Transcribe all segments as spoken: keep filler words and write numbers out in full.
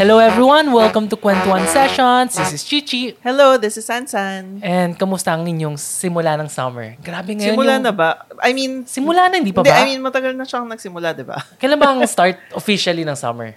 Hello everyone! Welcome to Kwentuhan Sessions. This is Chichi. Hello, this is Sansan. And kamusta ang inyong simula ng summer? Grabe ngayon Simula yung... na ba? I mean... Simula na, hindi pa hindi, ba? I mean, matagal na siyang nagsimula, di ba? Kailan ba ang start officially ng summer?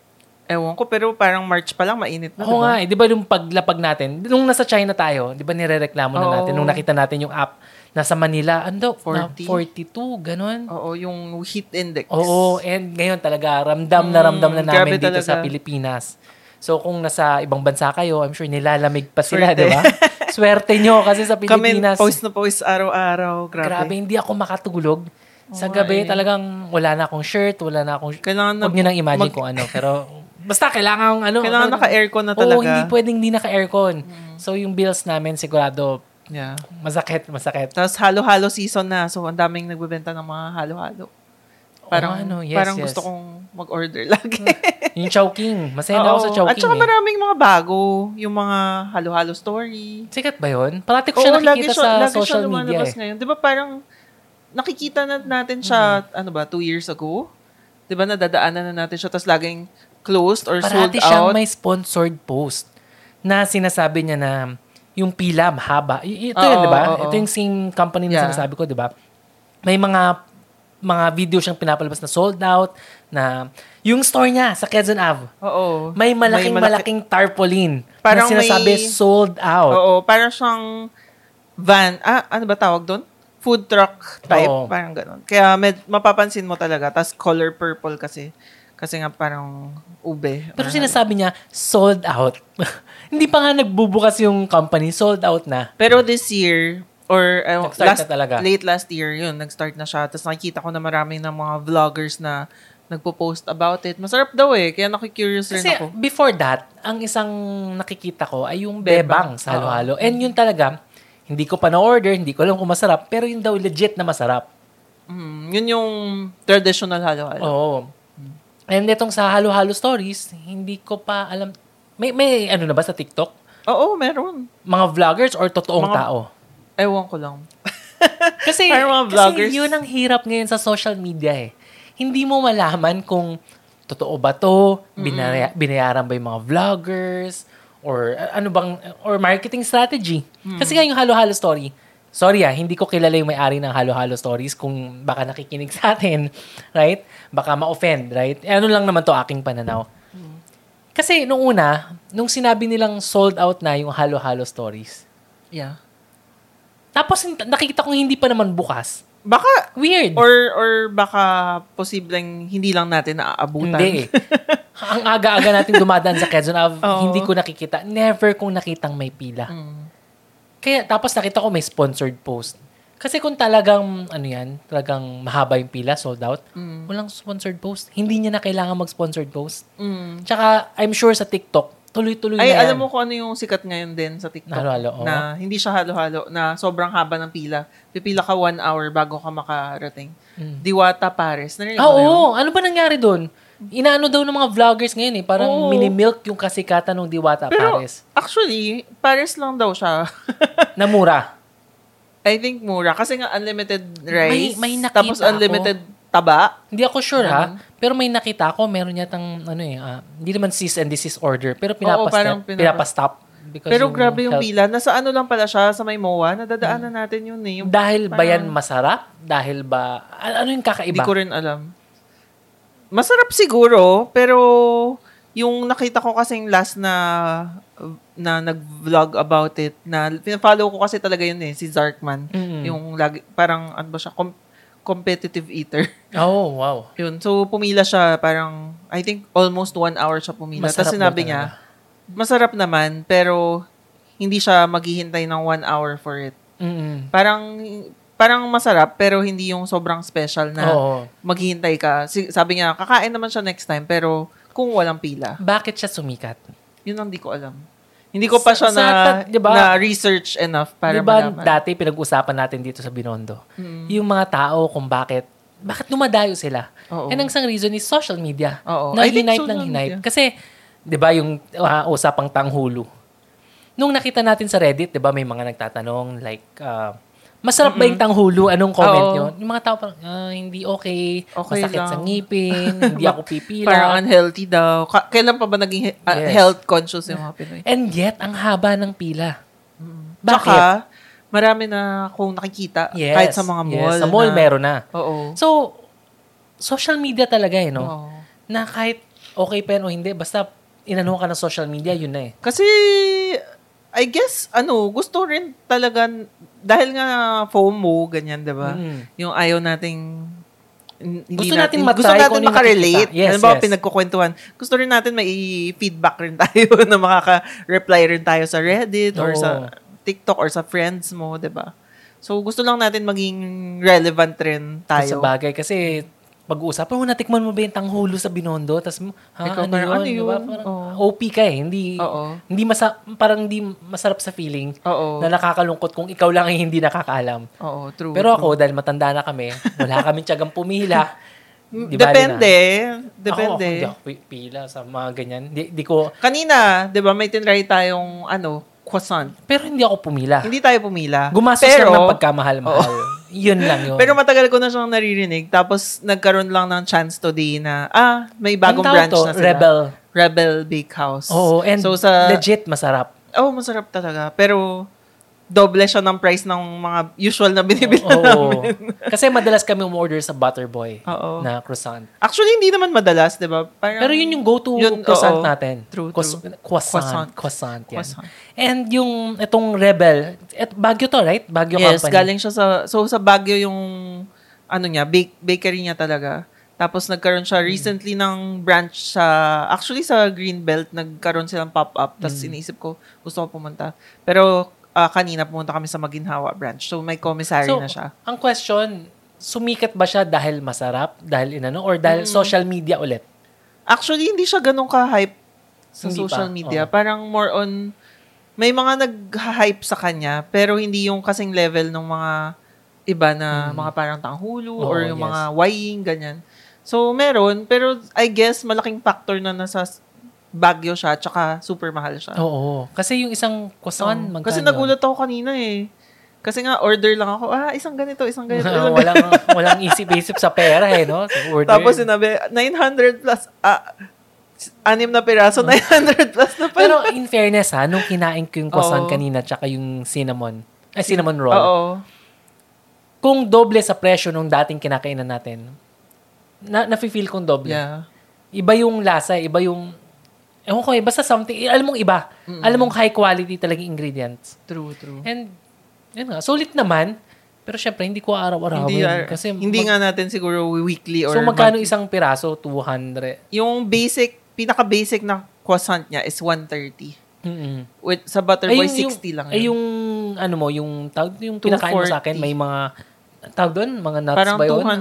Ewan ko, pero parang March pa lang, mainit na, Oo diba? nga eh. Di ba yung paglapag natin, nung nasa China tayo, di ba nirereklamo na Oo. natin, nung nakita natin yung app, nasa Manila, ano, forty? na forty-two, ganun. Oo, yung heat index. Oo, and ngayon talaga, ramdam na Mm, ramdam na namin grabe dito talaga. sa Pilipinas. So, kung nasa ibang bansa kayo, I'm sure nilalamig pa sila, Swerte. di ba? Swerte nyo kasi sa Pilipinas. Kami, post na post araw-araw. Grabe. Grabe, hindi ako makatulog. Sa Oo, gabi, eh. talagang wala na akong shirt, wala na akong... Kailangan na... Huwag nyo nang imagine mag- kung ano. Pero, basta kailangan, ano... Kailangan talagang- naka-aircon na talaga. Oo, hindi pwedeng hindi naka-aircon. So, yung bills namin, sigurado, Yeah. masakit, masakit. Tapos halo-halo season na. So, ang daming nagbebenta ng mga halo-halo. Parang, Oo, ano, yes, parang yes. gusto kong mag-order lagi. Yung Chowking. Masaya na ako sa Oo. Chowking. At saka eh. maraming mga bago. Yung mga halo-halo story. Sikat ba yun? Parati ko siya Oo, nakikita siya, sa lagi social siya media lumalabas eh. ngayon. Di ba parang nakikita na natin siya, ano ba, two years ago? Di ba nadadaanan na natin siya tapos laging closed or sold Parati siyang out? may sponsored post na sinasabi niya na yung pila mahaba. Y- ito Oo, yun, di ba? oo, oo. Ito yung same company na Yeah. sinasabi ko, di ba? May mga mga video siyang pinapalabas na sold out, na yung store niya sa Quezon Ave. Oo. May malaking malaki- malaking tarpaulin Parang na sinasabi may- sold out. Oo, parang siyang van. Ah, ano ba tawag doon? Food truck type. Oo. Parang ganun. Kaya med, mapapansin mo talaga. Tapos color purple kasi. Kasi nga parang ube. Pero Or- sinasabi niya, sold out. Hindi pa nga nagbubukas yung company, sold out na. Pero this year, or uh, Nag-start last, na talaga. late last year, yun, nag-start na siya. Tapos nakikita ko na maraming ng mga vloggers na nagpo-post about it. Masarap daw eh. Kaya naku-curious rin Kasi ako. before that, ang isang nakikita ko ay yung Bebang. bebang sa halo-halo. And yun talaga, hindi ko pa na-order, hindi ko alam kung masarap, pero yun daw legit na masarap. Mm, yun yung traditional halo-halo. Oo. And itong sa halo-halo stories, hindi ko pa alam. May, may ano na ba sa TikTok? Oo, meron. Mga vloggers or totoong Mga- tao? Ewan ko lang. Kasi, Parang mga vloggers. kasi yun ang hirap ngayon sa social media eh. Hindi mo malaman kung totoo ba to, binaya, binayaran ba yung mga vloggers, or uh, ano bang, or marketing strategy. Kasi nga yung halo-halo story, sorry ah, hindi ko kilala yung may-ari ng halo-halo stories kung baka nakikinig sa atin, right? Baka ma-offend, right? Eh, ano lang naman to aking pananaw. Kasi nung una, nung sinabi nilang sold out na yung halo-halo stories, Yeah. tapos nakikita kong hindi pa naman bukas. Baka, Weird. or or baka posibleng hindi lang natin naaabutan. Hindi eh. Ang aga-aga natin dumadaan sa Quezon Ave, Oo. hindi ko nakikita. Never kong nakitang may pila. Mm. Kaya tapos nakita ko may sponsored post. Kasi kung talagang, ano yan, talagang mahaba yung pila, sold out, Mm. walang sponsored post. Hindi niya na kailangan mag-sponsored post. Mm. Tsaka, I'm sure sa TikTok, tuloy-tuloy Ay, na yan. alam mo kung ano yung sikat ngayon din sa TikTok? Na halo-halo, oo. Na hindi siya halo-halo, na sobrang haba ng pila. Pipila ka one hour bago ka makarating. Mm. Diwata Paris. Narinig Ah, mo na yun? oo. Ano ba nangyari doon? Inaano daw ng mga vloggers ngayon eh. Parang Oo. mini-milk yung kasikatan ng Diwata Pero, Paris. actually, Paris lang daw siya. Na mura. I think mura. Kasi nga unlimited rice. May- may nakita tapos unlimited taba. Hindi ako sure ha, Ganun. pero may nakita ako, meron yatang, ano eh, ah, hindi naman cease and desist order, pero Oo, pinapastop. parang pinapa- pinapastop. Because Pero grabe yung health- pila. Nasa ano lang pala siya, sa may M O A. Nadadaanan natin yun eh. Yung, Dahil ba yan parang- masarap? Dahil ba, a- ano yung kakaiba? Hindi ko rin alam. Masarap siguro, pero yung nakita ko kasing last na na nag-vlog about it, na pinafollow ko kasi talaga yun eh, si Zarkman. Mm. Yung lagi, parang, ano ba siya, com- competitive eater. Oh, wow. Yun. So, pumila siya, parang, I think, almost one hour siya pumila. Masarap Tapos sinabi daw niya, talaga. masarap naman, pero hindi siya maghihintay ng one hour for it. Mm-mm. Parang, parang masarap, pero hindi yung sobrang special na Oo. maghihintay ka. Si- Sabi niya, kakain naman siya next time, pero kung walang pila. Bakit siya sumikat? Yun ang di ko alam. Hindi ko pa Sa- siya sa- na, diba? na research enough para Di ba malaman. dati pinag-usapan natin dito sa Binondo? Mm. Yung mga tao kung bakit, bakit dumadayo sila? Oo. And ang isang reason is social media. Oo. Na I think hinaype social ng hinaype. media. Kasi, di ba yung uh, usapang tanghulo? Nung nakita natin sa Reddit, di ba may mga nagtatanong like, uh, Masarap ba yung tanghulo? Anong comment Oo. nyo? Yung mga tao parang, ah, hindi okay. Okay Masakit lang. sa ngipin. Hindi ako pipila. Parang unhealthy daw. Ka- kailan pa ba naging he- uh, Yes. health conscious yung mga Pinoy? And yet, ang haba ng pila. Bakit? Tsaka, marami na akong nakikita Yes. kahit sa mga mall. Yes. Sa mall, na, meron na. Oo. So, social media talaga eh, no? Oo. Na kahit okay pa yan o hindi, basta inano ka ng social media, yun na eh. Kasi, I guess, ano, gusto rin talaga, dahil nga FOMO, ganyan, di ba? Mm. Yung ayaw nating, hindi Gusto natin matry gusto kung natin ano yung makarelate. nakikita. Yes, Ano ba, yes. pinagkukwentuhan. Gusto rin natin may feedback rin tayo na makaka-reply rin tayo sa Reddit or Oo. sa TikTok or sa friends mo, di ba? So, gusto lang natin maging relevant rin Sa tayo. bagay, kasi pag-uusapan mo, natikman mo ba yung tanghulo sa Binondo? Tapos, ha, Ikaw ano parang, yun? ano Diba? yun? Parang Oo. O P ka eh. Hindi, Oo. hindi masa, parang hindi masarap sa feeling Oo. na nakakalungkot kung ikaw lang ay hindi nakakaalam. Oo, true. Pero true. ako, dahil matanda na kami, wala kaming tiyagang pumila. Di bali Depende. na. Depende. Ako, ako, hindi ako pi- pila sa mga ganyan. Di, di ko, Kanina, di ba, may tinry tayong, ano, croissant. pero hindi ako pumila. Hindi tayo pumila. Gumastos pero, lang ng pagkamahal-mahal. Yun lang yun. Pero matagal ko na siyang naririnig. Tapos, nagkaroon lang ng chance today na, ah, may bagong Ang tawag branch to, na sila. Rebel. Rebel Bakehouse. Oo, and so, sa, legit masarap. oh, masarap talaga. Pero, doble siya ng price ng mga usual na binibili Oo. namin. Kasi madalas kami umorder sa Butterboy Oo. na croissant. Actually, hindi naman madalas, di ba? Parang, Pero yun yung go-to Yun, croissant oo. natin. True, Croiss- true. Croissant. Croissant. Croissant. yan. Croissant. And yung itong Rebel, et, Baguio to, right? Baguio Yes, company. galing siya sa, so sa Baguio yung, ano niya, bake, bakery niya talaga. Tapos nagkaroon siya recently ng branch sa, actually sa Greenbelt, nagkaroon silang pop-up. Tapos Mm. iniisip ko, gusto ko pumunta. Pero ah, kanina pumunta kami sa Maginhawa branch. So may commissary So, na siya. ang question, sumikat ba siya dahil masarap? Dahil inano? Or dahil social media ulit? Actually, hindi siya ganun ka-hype sa Hindi social pa, media. oo. Parang more on, may mga nag-hype sa kanya, pero hindi yung kasing level ng mga iba na mga parang tanghulo Hmm. Oo, or yung yes. mga wying, ganyan. So, meron, pero I guess malaking factor na nasa Baguio siya, tsaka super mahal siya. Oo. Kasi yung isang croissant, Oo. magkano Kasi yun? nagulat ako kanina eh. Kasi nga, order lang ako, ah, isang ganito, isang ganito. Isang walang walang isip-isip sa pera eh, no? So, order. Tapos sinabi, nine hundred plus, ah, anim na piraso, nine hundred plus na pala. Pero in fairness ha, nung kinain ko yung croissant Oo. kanina tsaka yung cinnamon, ay cinnamon roll, Oo. kung doble sa presyo nung dating kinakainan natin, na, nafe-feel kong doble. Yeah. Iba yung lasa, iba yung, ewan ko eh, basta something, eh, alam mong iba. Alam mong high quality talagang ingredients. True, true. And, yun nga, sulit naman, pero syempre, hindi ko araw-arawin. Hindi, ah, kasi hindi mag- nga natin siguro weekly or So, magkano monthly. isang piraso? two hundred. Yung basic, pinaka-basic na croissant niya is one thirty. Mm-mm. With, sa Butterboy, sixty lang. Ay, yun. yung, ano mo, yung, tawag, yung pinakain mo sa akin, two forty. may mga, tawag doon, mga nuts Parang ba yun? two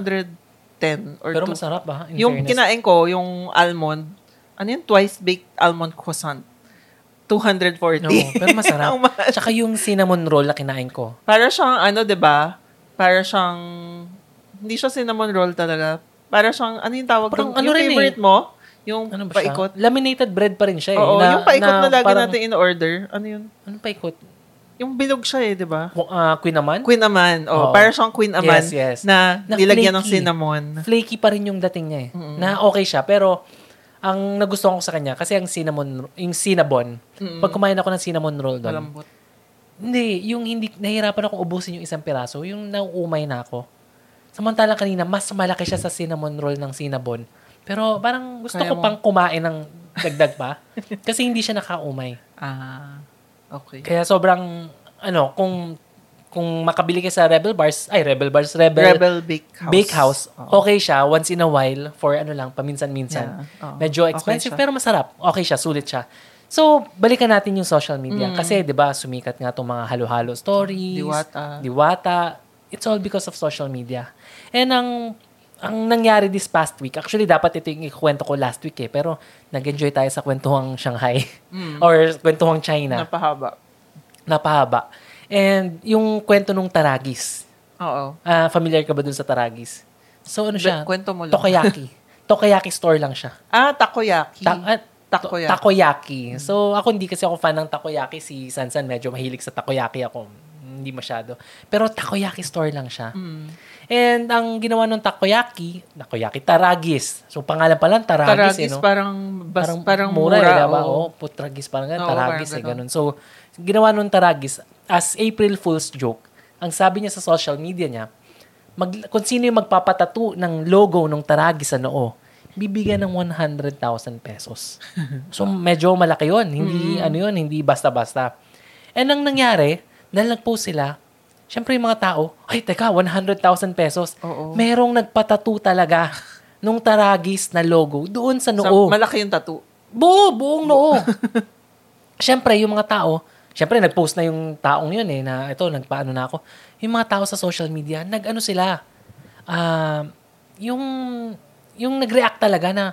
ten or Pero two- masarap ba? In Yung fairness. kinain ko, yung almond, ano yun? Twice baked almond croissant. two forty. No, pero masarap. Ang mahal. Tsaka yung cinnamon roll na kinain ko. Para siyang, ano, 'di ba? Para siyang, hindi siya cinnamon roll talaga. Para siyang, ano yung tawag Parang doon? ano yung rin eh. favorite mo? Yung Ano ba siya? paikot? Laminated bread pa rin siya eh. Oo, yung paikot na, lagi parang- natin in-order. Ano yun? Anong paikot? Yung bilog siya eh, 'di ba? Uh, Queen naman? Queen Aman. Oh, Oo. para siyang Queen Aman Yes, yes. na Na nilagyan ng flaky. cinnamon. Flaky pa rin yung dating niya eh. Na okay siya, pero ang nagustuhan ko sa kanya, kasi ang cinnamon, yung cinnabon, pag kumain ako ng cinnamon roll doon, Malambot. hindi, yung hindi, nahihirapan ako ubusin yung isang piraso, yung nauumay na ako. Samantalang kanina, mas malaki siya sa cinnamon roll ng cinnabon. Pero parang gusto Kaya ko mo- pang kumain ng dagdag pa. Kasi hindi siya nakaumay. Ah, okay. Kaya sobrang, ano, kung kung makabili ka sa Rebel Bars, ay, Rebel Bars, Rebel, Rebel Bakehouse. Bakehouse, Oo. okay siya once in a while for ano lang, paminsan-minsan. Yeah, oo. Medyo Okay expensive siya. pero masarap. Okay siya, sulit siya. So, balikan natin yung social Mm. media. Kasi, di ba, sumikat nga itong mga halo-halo stories. Diwata. Diwata. It's all because of social media. And ang ang nangyari this past week, actually, dapat ito yung ikwento ko last week eh, pero nag-enjoy tayo sa kwentuhang Shanghai or kwentuhang China. Napahaba. Napahaba. And yung kwento nung Taragis. Oo. Ah, familiar ka ba dun sa Taragis? So, ano siya? Be- kwento mo lang. Takoyaki. Takoyaki store lang siya. Ah, takoyaki. Ta- ah, Takoyaki. takoyaki. So, ako hindi kasi ako fan ng takoyaki. Si Sansan medyo mahilig sa takoyaki ako. hindi masyado. Pero takoyaki store lang siya. Mm. And ang ginawa ng takoyaki, takoyaki, taragis. So, pangalan pa lang, taragis. Taragis, eh, no? parang, bas, parang, parang mura, mura. eh, diba? Oo. Oh, putragis, parang ganun, Oo, taragis, parang eh, ganun. So, ginawa nung taragis, as April Fool's joke, ang sabi niya sa social media niya, mag, kung sino yung magpapatato ng logo ng taragis sa noo, bibigyan ng one hundred thousand pesos. So, medyo malaki yun. Hindi, Mm-hmm. ano yun, hindi basta-basta. And ang nangyari, dahil nag-post sila, syempre yung mga tao, ay, teka, one hundred thousand pesos. Oo. Merong nagpatato talaga nung taragis na logo doon sa Sa, noo. malaki yung tattoo. Buo, buong noo. Syempre, yung mga tao, syempre, nag-post na yung taong yun eh, na ito, nagpaano na ako. Yung mga tao sa social media, nag-ano sila, ah, yung, yung nag-react talaga na,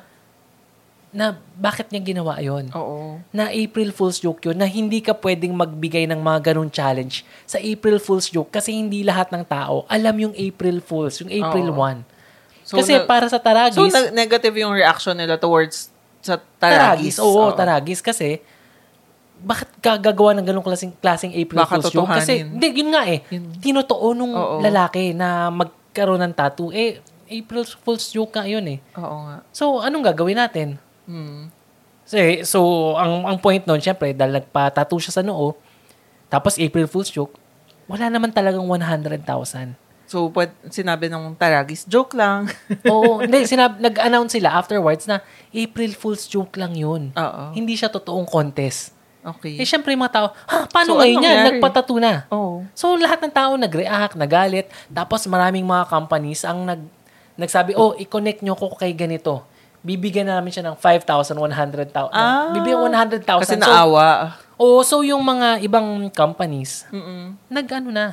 na bakit niya ginawa yun. Oo. Na April Fool's joke yun, na hindi ka pwedeng magbigay ng mga ganun challenge sa April Fool's joke kasi hindi lahat ng tao alam yung April Fool's, yung April Oo. first. So, kasi na- para sa Taragis, So, na- negative yung reaction nila towards sa Taragis. Taragis, oo, Taragis kasi bakit ka gagawa ng ganung klaseng, klaseng April Baka Fool's joke? Kasi, totohanin. hindi, yun nga eh. Yun. Tinotoo nung Oo. lalaki na magkaroon ng tattoo. Eh, April Fool's joke nga yun eh. Oo nga. So, anong gagawin natin? Hmm. Kasi, so, ang ang point nun, syempre, dahil nagpa-tattoo siya sa noo, tapos April Fool's joke, wala naman talagang one hundred thousand. So, pwed, sinabi ng Taragis, joke lang. Oo, hindi, sinab- nag-announce sila afterwards na April Fool's joke lang yun. Oo. Hindi siya totoong contest. Okay. Eh, syempre, yung mga tao, ha, paano So, ngayon anong yan? nangyari? Nagpatattoo na. Oo. So, lahat ng tao nag-react, nagalit. Tapos, maraming mga companies ang nag, nagsabi, oh, i-connect nyo ko kay ganito. Bibigyan na namin siya ng five thousand, one hundred thousand. Ah. Bibigyan one hundred thousand. Kasi naawa. So, oh, so yung mga ibang companies, Mm-mm. nag-ano na,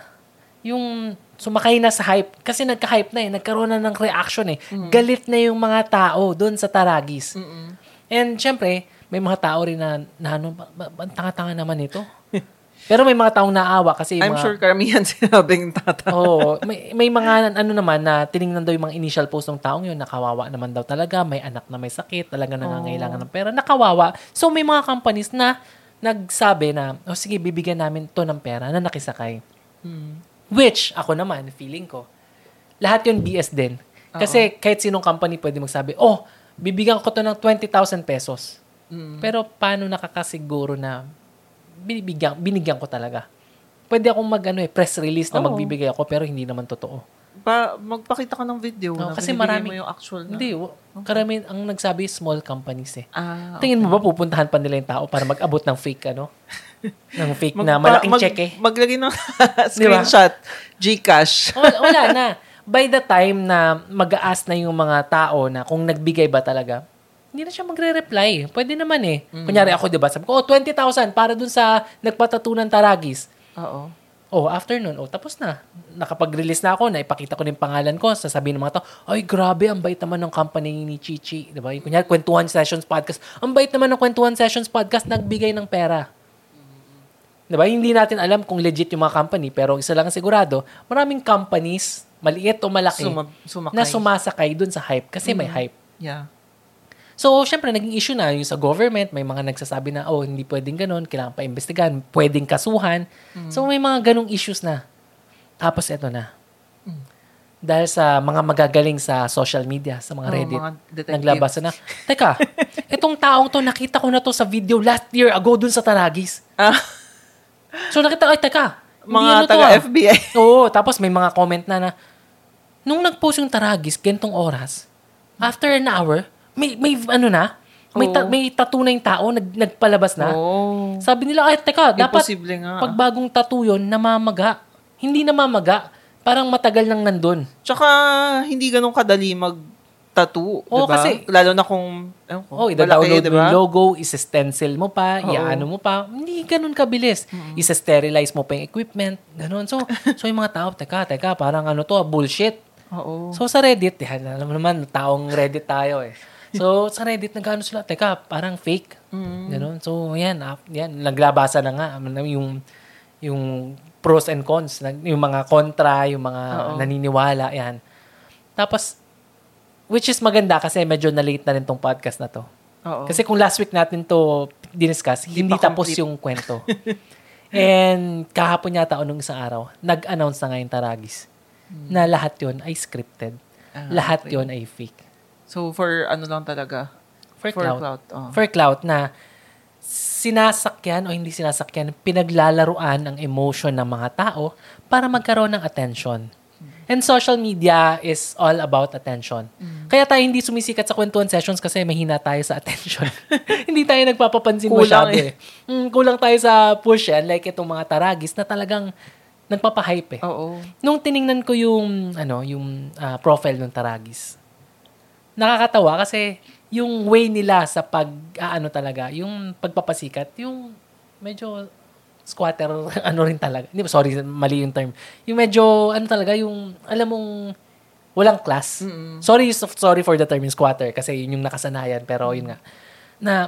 yung sumakay na sa hype. Kasi nagka-hype na eh. Nagkaroon na ng reaction eh. Galit na yung mga tao doon sa Taragis. Mm-mm. And syempre, may mga tao rin na, na ano, ba, ba, ba- tanga-tanga naman ito. Pero may mga taong naawa kasi yung I'm mga, sure karamihan sinabing tata. Oo, may, may mga ano naman na tiningnan daw yung mga initial post ng taong yun, nakawawa naman daw talaga, may anak na may sakit, talaga nangangailangan ng pera, nakawawa. So may mga companies na nagsabi na, oh sige, bibigyan namin to ng pera na nakisakay. Hmm. Which, ako naman, feeling ko, lahat yun B S din. Kasi kahit sinong company pwede magsabi, oh, bibigyan ko to ng twenty thousand pesos. Mm. Pero paano nakakasiguro na binibigyan, binigyan ko talaga? Pwede akong mag ano, eh, press release na Oo. magbibigay ako pero hindi naman totoo. Pa, magpakita ka ng video Oo, na kasi binibigay marami- mo yung actual na. Hindi, w- karamihan ang nagsabi small companies eh. Ah, Tingin mo ba pupuntahan pa nila yung tao para mag-abot ng fake ano? ng fake na Magpa- malaking mag- check eh? Maglagay ng screenshot. Gcash. wala, wala na. By the time na mag-a-ask na yung mga tao na kung nagbigay ba talaga, hindi na siya magre-reply. Pwede naman eh. Kunyari ako, di ba? Sabi ko, oh, twenty thousand para dun sa nagpatattoo ng Taragis. Oo. Oh, after nun, oh, tapos na. Nakapag-release na ako, naipakita ko na yung pangalan ko, sasabihin ng mga tao, ay, grabe, ang bait naman ng company ni Chichi. Di ba? Yung kunyari, Kwentuhan Sessions Podcast. Ang bait naman ng Kwentuhan Sessions Podcast, nagbigay ng pera. Di ba? Hindi natin alam kung legit yung mga company, pero isa lang ang sigurado, maraming companies, maliit o malaki, Suma- sumakay. na sumasakay dun sa hype kasi may hype. Yeah. So, syempre, naging issue na yung sa government. May mga nagsasabi na, oh, hindi pwedeng ganun. Kailangan pa imbestigahan. Pwedeng kasuhan. So, may mga ganung issues na. Tapos, eto na. Dahil sa mga magagaling sa social media, sa mga Oh, Reddit, mga detectives. naglabas na, teka, itong taong to, nakita ko na to sa video last year ago dun sa Taragis. Ah, So, nakita, ay, teka. hindi mga ano to, ah. taga-F B I. Oo, tapos may mga comment na na, nung nag-post yung Taragis, gantong oras, after an hour, may, may ano na, may, ta- Oo. may tattoo na yung tao, nag, nagpalabas na. Oh. Sabi nila, ay, teka, dapat Imposible nga. pag bagong tattoo yun, namamaga. Hindi namamaga. Parang matagal nang nandun. Tsaka, hindi ganun kadali mag-tattoo. Oo, diba? kasi- Lalo na kung, ewan ko, Oh, malaki, ida-download mo diba? yung logo, isa-stencil mo pa, Oo. iaano mo pa. Hindi ganun kabilis. Isa-sterilize mo pa yung equipment. Ganun. So, so yung mga tao, teka, teka, parang ano to, bullshit. Oo. So, sa Reddit, yan, alam mo naman, taong Reddit tayo eh. So, sa Reddit, nagkano sila, teka, parang fake. Mm. Ganun. So, yan, ah, yan, naglabasa na nga, yung, yung pros and cons, nag- yung mga kontra, yung mga Oo. naniniwala, yan. Tapos, which is maganda kasi medyo na-late na rin tong podcast na to. Oo. Kasi kung last week natin to diniscuss, hindi pa tapos complete. yung kwento. And kahapon yata o nung isang araw, nag-announce na ngayon Taragis hmm. na lahat yon ay scripted. Ah, lahat okay. yon ay fake. So, for ano lang talaga? For, for clout. clout. Oh. For clout na sinasakyan o hindi sinasakyan, pinaglalaruan ang emotion ng mga tao para magkaroon ng attention. And social media is all about attention. Mm. Kaya tayo hindi sumisikat sa kwentuhan sessions kasi mahina tayo sa attention. Hindi tayo nagpapapansin kulang masyado eh. eh. Mm, kulang tayo sa push yan, like itong mga Taragis na talagang nagpapahype eh. Oo. Nung tiningnan ko yung, ano, yung uh, profile ng Taragis, nakakatawa kasi yung way nila sa pag, uh, ano talaga, yung pagpapasikat, yung medyo squatter, ano rin talaga. Hindi, sorry, mali yung term. Yung medyo, ano talaga, yung, alam mong, walang class. Mm-mm. Sorry, sorry for the term yung squatter kasi yun yung nakasanayan. Pero yun nga, na,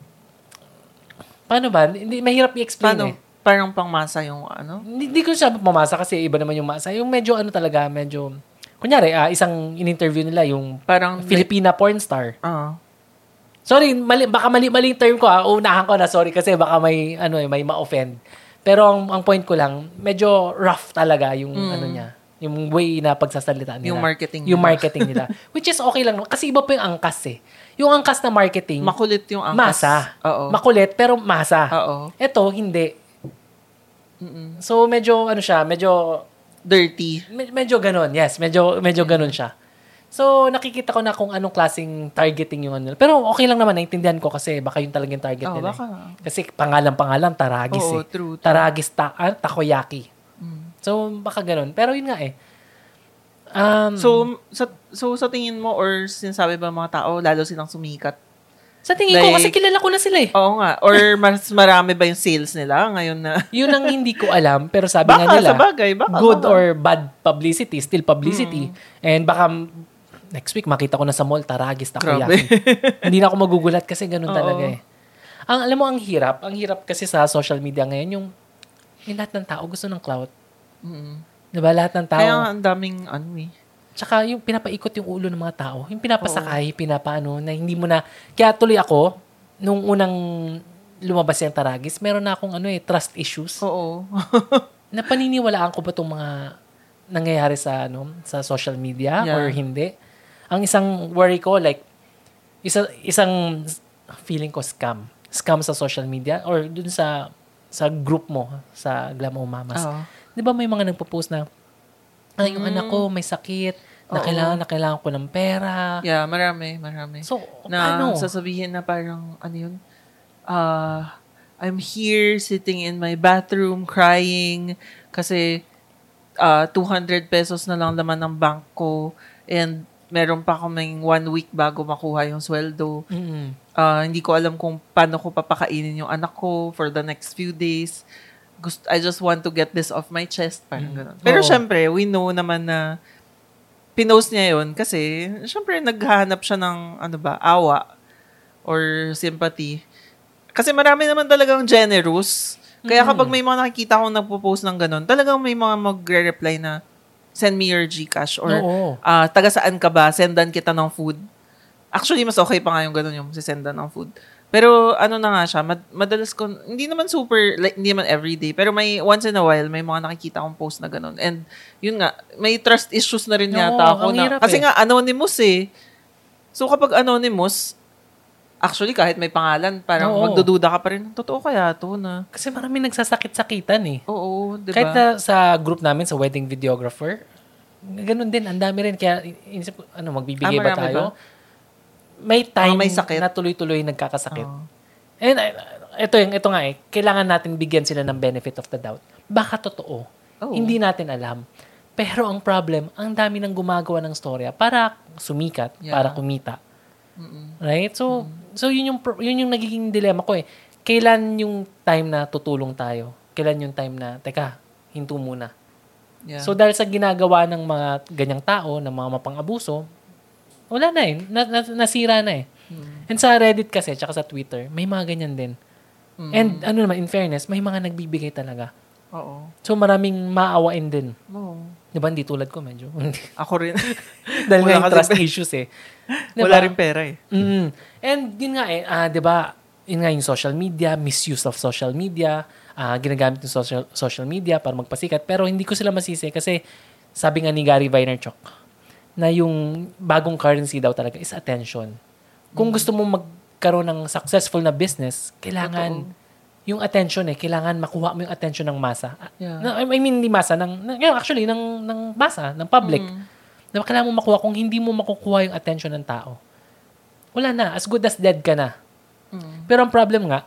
paano ba? Hindi, mahirap i-explain paano? eh. Parang pangmasa yung ano? Hindi, hindi ko siya mamasa kasi iba naman yung masa. Yung medyo, ano talaga, medyo, kunyari, uh, isang in-interview nila, yung parang Filipina like, porn star. Oo. Uh-huh. Sorry, mali, baka mali-mali yung term ko ah. Unahan ko na, sorry kasi baka may ano eh, may ma-offend. Pero ang, ang point ko lang, medyo rough talaga yung mm. ano niya, yung way na pagsasalita nila. Yung marketing Yung nila. marketing nila. Which is okay lang kasi iba pa yung angkas eh. Yung angkas na marketing, makulit yung angkas. Masa. Oo. Makulit pero masa. Oo. Ito hindi. Mm-mm. So medyo ano siya, medyo dirty. Med- medyo ganon. Yes, medyo medyo ganon siya. So, nakikita ko na kung anong klaseng targeting yung ano. Pero okay lang naman, naintindihan ko kasi baka yung talagang target oh, nila. Baka. Eh. Kasi pangalan-pangalan, Taragis Oo, eh. True, true. Taragis ta- ah, takoyaki. Mm. So, baka ganun. Pero yun nga eh. Um, so, sa, so, sa tingin mo or sinasabi ba mga tao, lalo silang sumikat? Sa tingin like, ko, kasi kilala ko na sila eh. Oo nga. Or mas marami ba yung sales nila ngayon na? Yun ang hindi ko alam. Pero sabi baka, nga nila, sa bagay, baka, good baka. or bad publicity, still publicity. Mm. And baka next week, makita ko na sa mall, Taragis, takoyaki. Hindi na ako magugulat kasi ganun Oo. talaga eh. Ang, alam mo, ang hirap. Ang hirap kasi sa social media ngayon, yung, yung lahat ng tao gusto ng clout. Mm-hmm. Diba? Lahat ng tao. Kaya ang daming ano eh. Tsaka yung pinapaikot yung ulo ng mga tao. Yung pinapasakay, Oo. pinapaano, na hindi mo na, kaya tuloy ako, nung unang lumabas yung Taragis, meron na akong ano eh, trust issues. Oo. na paniniwalaan ko ba itong mga nangyayari sa, ano, sa social media yeah. or hindi. Ang isang worry ko, like, isa, isang feeling ko scam. Scam sa social media or dun sa sa group mo, sa Glam O Mamas. Uh-huh. Di ba may mga nagpo-post na, ah, yung mm. anak ko may sakit, na Uh-oh. kailangan, na kailangan ko ng pera. Yeah, marami, marami. So, na paano? Sasabihin na parang, ano yun? Uh, I'm here sitting in my bathroom crying kasi uh, two hundred pesos na lang laman ng bank ko and meron pa kaming one week bago makuha yung sweldo. Mm-hmm. Uh, hindi ko alam kung paano ko papakainin yung anak ko for the next few days. Gusto, I just want to get this off my chest. Parang mm-hmm. ganun. Pero Oo. syempre, we know naman na pinost niya yun kasi syempre naghahanap siya ng ano ba, awa or sympathy. Kasi marami naman talagang generous. Kaya mm-hmm. kapag may mga nakikita akong nagpo-post ng ganun, talagang may mga magre-reply na send me your GCash or uh, taga saan ka ba? Sendan kita ng food. Actually, mas okay pa nga yung ganun yung sisendan ng food. Pero ano na nga siya, mad- madalas ko, hindi naman super, like, hindi naman everyday, pero may once in a while, may mga nakikita akong post na ganun. And yun nga, may trust issues na rin no, yata ako. Na, kasi eh. nga, anonymous eh. So kapag anonymous, actually, kahit may pangalan, parang Oo. magdududa ka pa rin, totoo kaya to na. Kasi marami nagsasakit-sakitan eh. Oo, diba? Kahit na sa group namin, sa wedding videographer, ganun din, ang dami rin. Kaya, inisip, ano, magbibigay ah, ba tayo? Ba? May time oh, may sakit. Na tuloy-tuloy nagkakasakit. Oh. And uh, ito, yung, ito nga eh, kailangan natin bigyan sila ng benefit of the doubt. Baka totoo. Oh. Hindi natin alam. Pero ang problem, ang dami nang gumagawa ng storya para sumikat, yeah. para kumita. Mm-mm. Right? So, Mm-mm. so yun yung yun yung nagiging dilemma ko eh. Kailan yung time na tutulong tayo? Kailan yung time na teka, hinto muna. Yeah. So dahil sa ginagawa ng mga ganyang tao, ng mga mapang-abuso, wala na eh. Na, na, nasira na eh. Mm. And sa Reddit kasi, tsaka sa Twitter, may mga ganyan din. Mm. And ano naman, in fairness, may mga nagbibigay talaga. Oo. So maraming maawain din. Oo. Diba, hindi tulad ko medyo. Ako rin. Dahil may trust pe- issues eh. Diba? Wala rin pera eh. Mm-hmm. And yun nga eh, uh, diba, yun nga yung social media, misuse of social media, uh, ginagamit yung social, social media para magpasikat. Pero hindi ko sila masisi kasi sabi nga ni Gary Vaynerchuk na yung bagong currency daw talaga is attention. Kung mm-hmm. gusto mo magkaroon ng successful na business, kailangan Totoo. Yung attention eh, kailangan makuha mo yung attention ng masa. Yeah. I mean, hindi masa, ng, actually, ng, ng masa, ng public. Mm-hmm. Na kailangan mo makuha. Kung hindi mo makukuha yung attention ng tao, wala na. As good as dead ka na. Mm-hmm. Pero ang problem nga,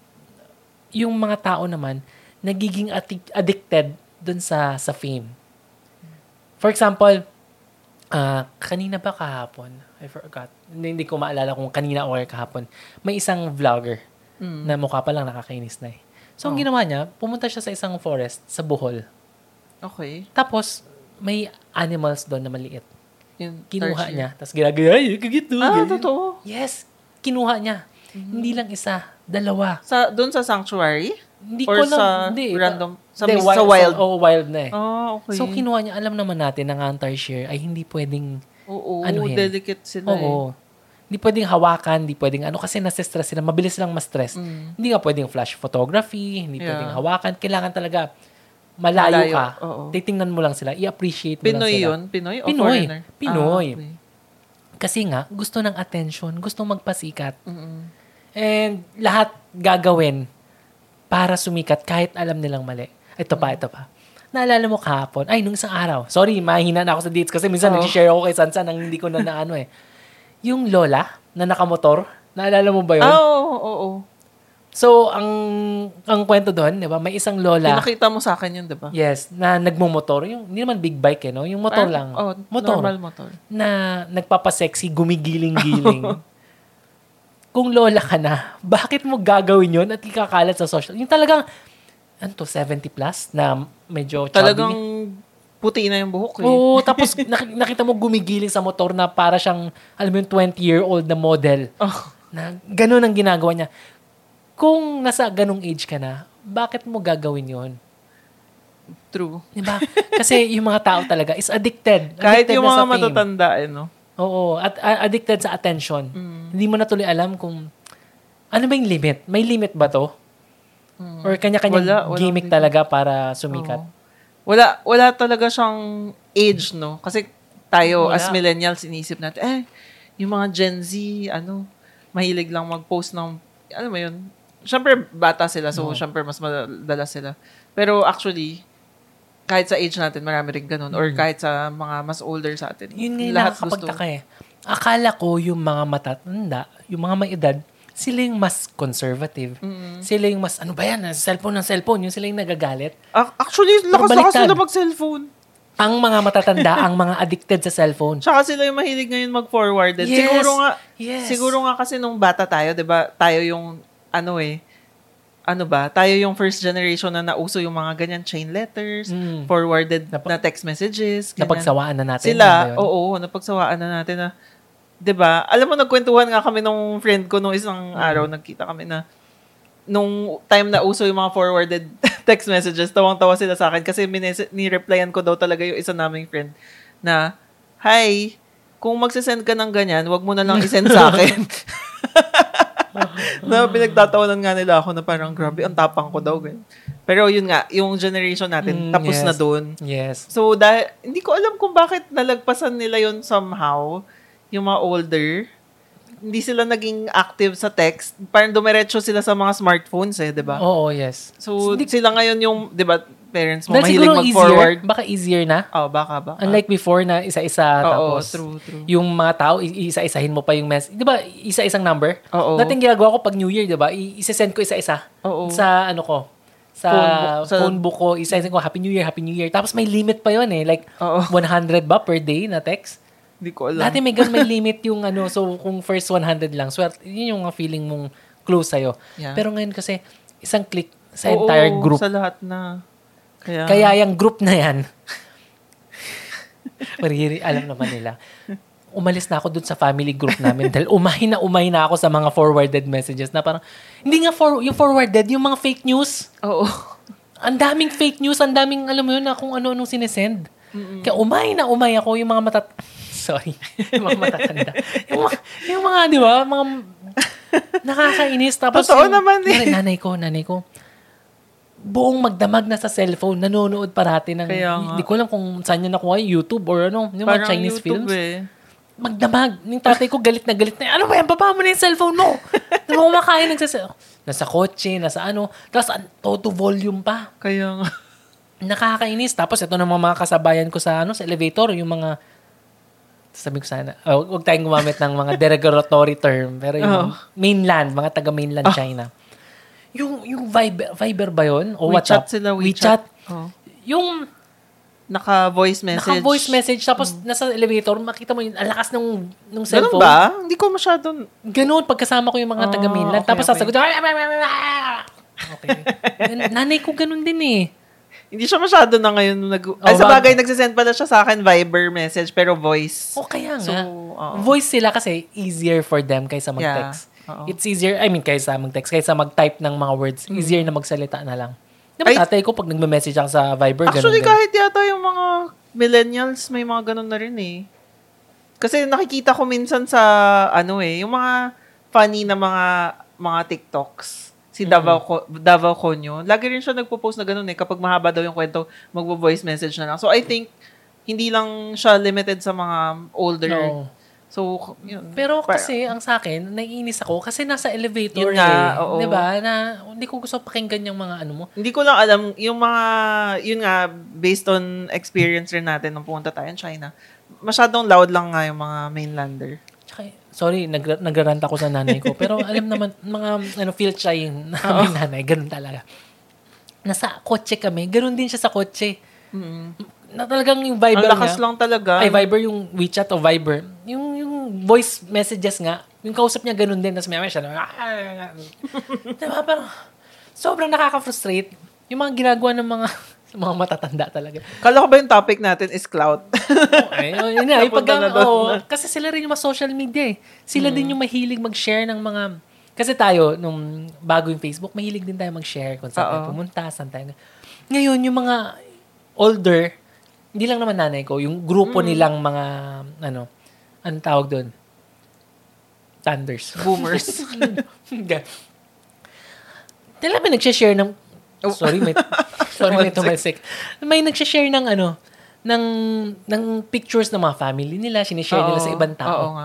yung mga tao naman, nagiging addicted dun sa, sa fame. For example, uh, kanina ba kahapon? I forgot. Hindi, hindi ko maalala kung kanina o kahapon. May isang vlogger. Mm. Na mukha pa lang nakakainis na eh. So, oh. ang ginawa niya, pumunta siya sa isang forest sa Bohol. Okay. Tapos, may animals doon na maliit. Yung kinuha niya. Tapos ginagaya, ay, kagito. Ah, ganyan. Totoo? Yes. Kinuha niya. Mm-hmm. Hindi lang isa, dalawa. Sa Doon sa sanctuary? Hindi Or ko lang. sa hindi, random? Sa, hindi, sa wild? Sa, oh, wild na eh. Oh, okay. So, kinuha niya. Alam naman natin na anti-share ay hindi pwedeng Oo, anuhin. delicate sila Oo. eh. Hindi pwedeng hawakan, hindi pwedeng ano, kasi nasa-stress sila, mabilis silang ma-stress. Mm. Hindi nga pwedeng flash photography, hindi yeah. pwedeng hawakan. Kailangan talaga malayo, malayo. ka. Oo. Titingnan mo lang sila, i-appreciate mo Pinoy lang sila. Yun? Pinoy o Pinoy? foreigner? Pinoy. Ah, okay. Kasi nga, gusto ng attention, gusto magpasikat. Mm-mm. And lahat gagawin para sumikat kahit alam nilang mali. Ito pa, mm. ito pa. Naalala mo kahapon, ay, nung isang araw, sorry, mahina na ako sa dates kasi minsan oh. nag-share ako kay Sansa nang hindi ko na naano eh. Yung lola na nakamotor, naalala mo ba yun? Oo, oo, oo. So, ang ang kwento doon, di ba, may isang lola. Pinakita mo sa akin yun, di ba? Yes, na nagmumotor. Yung, hindi naman big bike eh, no? Yung motor ah, lang. Oh, motor. Normal motor. Na nagpapasexy, gumigiling-giling. Kung lola ka na, bakit mo gagawin yun at ikakalat sa social? Yung talagang, ano to, seventy plus na medyo chubby. Talagang puti na yung buhok eh. Oo, tapos nakita mo gumigiling sa motor na para siyang, alam mo yung twenty-year-old na model. Oh. Na ganun ang ginagawa niya. Kung nasa ganung age ka na, bakit mo gagawin yun? True. Diba? Kasi yung mga tao talaga is addicted. Kahit addicted yung mga matatanda eh, no? Oo, at uh, addicted sa attention. Mm. Hindi mo na tuloy alam kung ano ba yung limit? May limit ba to? Mm. Or kanya-kanyang wala, wala gimmick limit. Talaga para sumikat? Oo. Wala wala talaga siyang age, no? Kasi tayo, wala. As millennials, inisip natin, eh, yung mga Gen Z, ano, mahilig lang mag-post ng, ano mo yun? Siyempre, bata sila, so, no. Siyempre, mas madala sila. Pero, actually, kahit sa age natin, marami rin ganun. Mm. Or kahit sa mga mas older sa atin. Yun nga, nakakapagtaka eh. Akala ko yung mga matatanda, yung mga may edad, sila yung mas conservative. Mm-hmm. Sila yung mas, ano ba yan? Cellphone ng cellphone. Yung sila yung nagagalit. Actually, lakas-lakas sila mag-cellphone. Ang mga matatanda, ang mga addicted sa cellphone. Tsaka sila yung mahilig ngayon mag-forwarded. Yes. Siguro nga, yes. siguro nga kasi nung bata tayo, di ba, tayo yung, ano eh, ano ba, tayo yung first generation na nauso yung mga ganyan chain letters, mm. forwarded Nap- na text messages. Ganyan. Napagsawaan na natin. Sila, oo, napagsawaan na natin na, diba? Alam mo, nagkwentuhan nga kami nung friend ko nung isang mm. araw, nagkita kami na nung time na uso yung mga forwarded text messages, tawang-tawa sila sa akin kasi minese- ni-replyan ko daw talaga yung isa naming friend na, hi, kung magsisend ka ng ganyan, wag mo na lang isend sa akin. Na pinagtatawanan nga nila ako na parang, grabe, ang tapang ko daw. Ganyan. Pero yun nga, yung generation natin, mm, tapos yes. na doon. Yes. So, dahil, hindi ko alam kung bakit nalagpasan nila yun somehow. Yung mga older, hindi sila naging active sa text. Parang dumiretso sila sa mga smartphones eh, di ba? Oo, yes. So, hindi, sila ngayon yung, di ba, parents mo, dahil mahilig mag-forward. Easier, baka easier na. Oo, oh, baka, baka. Unlike before na isa-isa, Oo, tapos true, true. yung mga tao, isa-isahin mo pa yung message. Di ba, isa-isang number? Oo. Dating ginagawa ko pag New Year, di ba, isa-send ko isa-isa. Oo. Sa ano ko, sa phone book, sa phone book ko, isa-isend ko, Happy New Year, Happy New Year. Tapos may limit pa yun eh. Like, Oo. one hundred ba per day na text? Hindi ko alam. Dati may gan may limit yung ano, so kung first one hundred lang, swerte, yun yung feeling mong close sa'yo. Yeah. Pero ngayon kasi, isang click sa Oo, entire group. Sa lahat na. Kaya, Kaya yung group na yan, mariri, alam naman nila, umalis na ako dun sa family group namin dahil umay na umay na ako sa mga forwarded messages na parang, hindi nga for, yung forwarded, yung mga fake news. Oo. Ang daming fake news, ang daming, alam mo yun, na kung ano-anong sinesend. Mm-mm. Kaya umay na umay ako, yung mga matat... Sorry. Yung mga matatanda. yung, mga, yung mga, di ba, mga Nakakainis. Tapos Totoo yung, naman eh. nanay, nanay ko, nanay ko, buong magdamag na sa cellphone, nanonood parati ng, hindi ko alam kung saan niya nakuha yung YouTube or ano, yung mga Chinese YouTube, films. Eh. Magdamag. Yung tatay ko galit na galit na, ano ba yan, baba mo na yung cellphone mo. Diba kumakain, nagsas- nasa kotse, nasa ano, tapos todo volume pa. Kaya nga. Nakakainis. Tapos ito ng mga kasabayan ko sa ano sa elevator, yung mga, sabi ko sana, oh, huwag tayong gumamit ng mga derogatory term, pero yung Oh. mainland, mga taga-mainland Oh. China. Yung yung Viber, Viber ba yun? O WeChat WhatsApp? sila, WeChat. WeChat. Oh. Yung Naka-voice message. naka-voice message, tapos mm. nasa elevator, makita mo yung alakas ng, ng cellphone. Ganun ba? Hindi ko masyadong... Ganun, pagkasama ko yung mga Oh, taga-mainland. okay, Tapos okay. sasagot, okay. Nanay ko ganun din eh. Hindi siya masyado na ngayon. Nag... Oh, Ay, sa wag- bagay, nagsisend pala siya sa akin Viber message, pero voice. O kaya So, nga. oo. Voice sila kasi easier for them kaysa mag-text. Yeah, oo. It's easier, I mean, kaysa mag-text, kaysa mag-type ng mga words, easier na magsalita na lang. Di ba Ay- tatay ko, pag nagme-message ako sa Viber, Actually, ganun din. kahit yata yung mga millennials, may mga ganun na rin eh. Kasi nakikita ko minsan sa, ano eh, yung mga funny na mga mga TikToks. Si Davao, Co- Davao Conyo. Lagi rin siya nagpo-post na ganun eh. Kapag mahaba daw yung kwento, magvo-voice message na lang. So, I think, hindi lang siya limited sa mga older. Oo. So, yun. Pero Pa- kasi, ang sa akin, naiinis ako kasi nasa elevator Yun nga, eh. oo. Di ba? Na, hindi ko gusto pakinggan yung mga ano mo. Hindi ko lang alam, yung mga, yun nga, based on experience rin natin nung pumunta tayo in China, masyadong loud lang nga yung mga mainlander. Tsaka, sorry, nag, nagrarant ako sa nanay ko. Pero alam naman, mga ano, feel shy yung aming nanay. Ganun talaga. Nasa kotse kami. Ganun din siya sa kotse. Mm. Na talagang yung Viber Ang lakas nga. lang talaga. Ay, Viber yung WeChat o Viber. Yung, yung voice messages nga, yung kausap niya ganun din. Tapos may may siya. Diba? Parang, sobrang nakaka-frustrate. Yung mga ginagawa ng mga mga matatanda talaga. Kala ko ba yung topic natin is clout? Okay, yun na. Yung Napunta pag, na doon oh, na. kasi sila rin yung mga social media eh. Sila din yung mahilig mag-share ng mga... Kasi tayo, nung bago yung Facebook, mahilig din tayo mag-share kung saan tayo Oo. pumunta, saan tayo... Ngayon, yung mga older, hindi lang naman nanay ko, yung grupo nilang mga, ano, anong tawag doon? Thunders. Boomers. Tila may nagsha-share ng... Oh. Sorry, may, sorry, may tumalsik. May nagsha-share ng ano, ng, ng pictures ng mga family nila, sinishare nila sa ibang tao. Oo nga.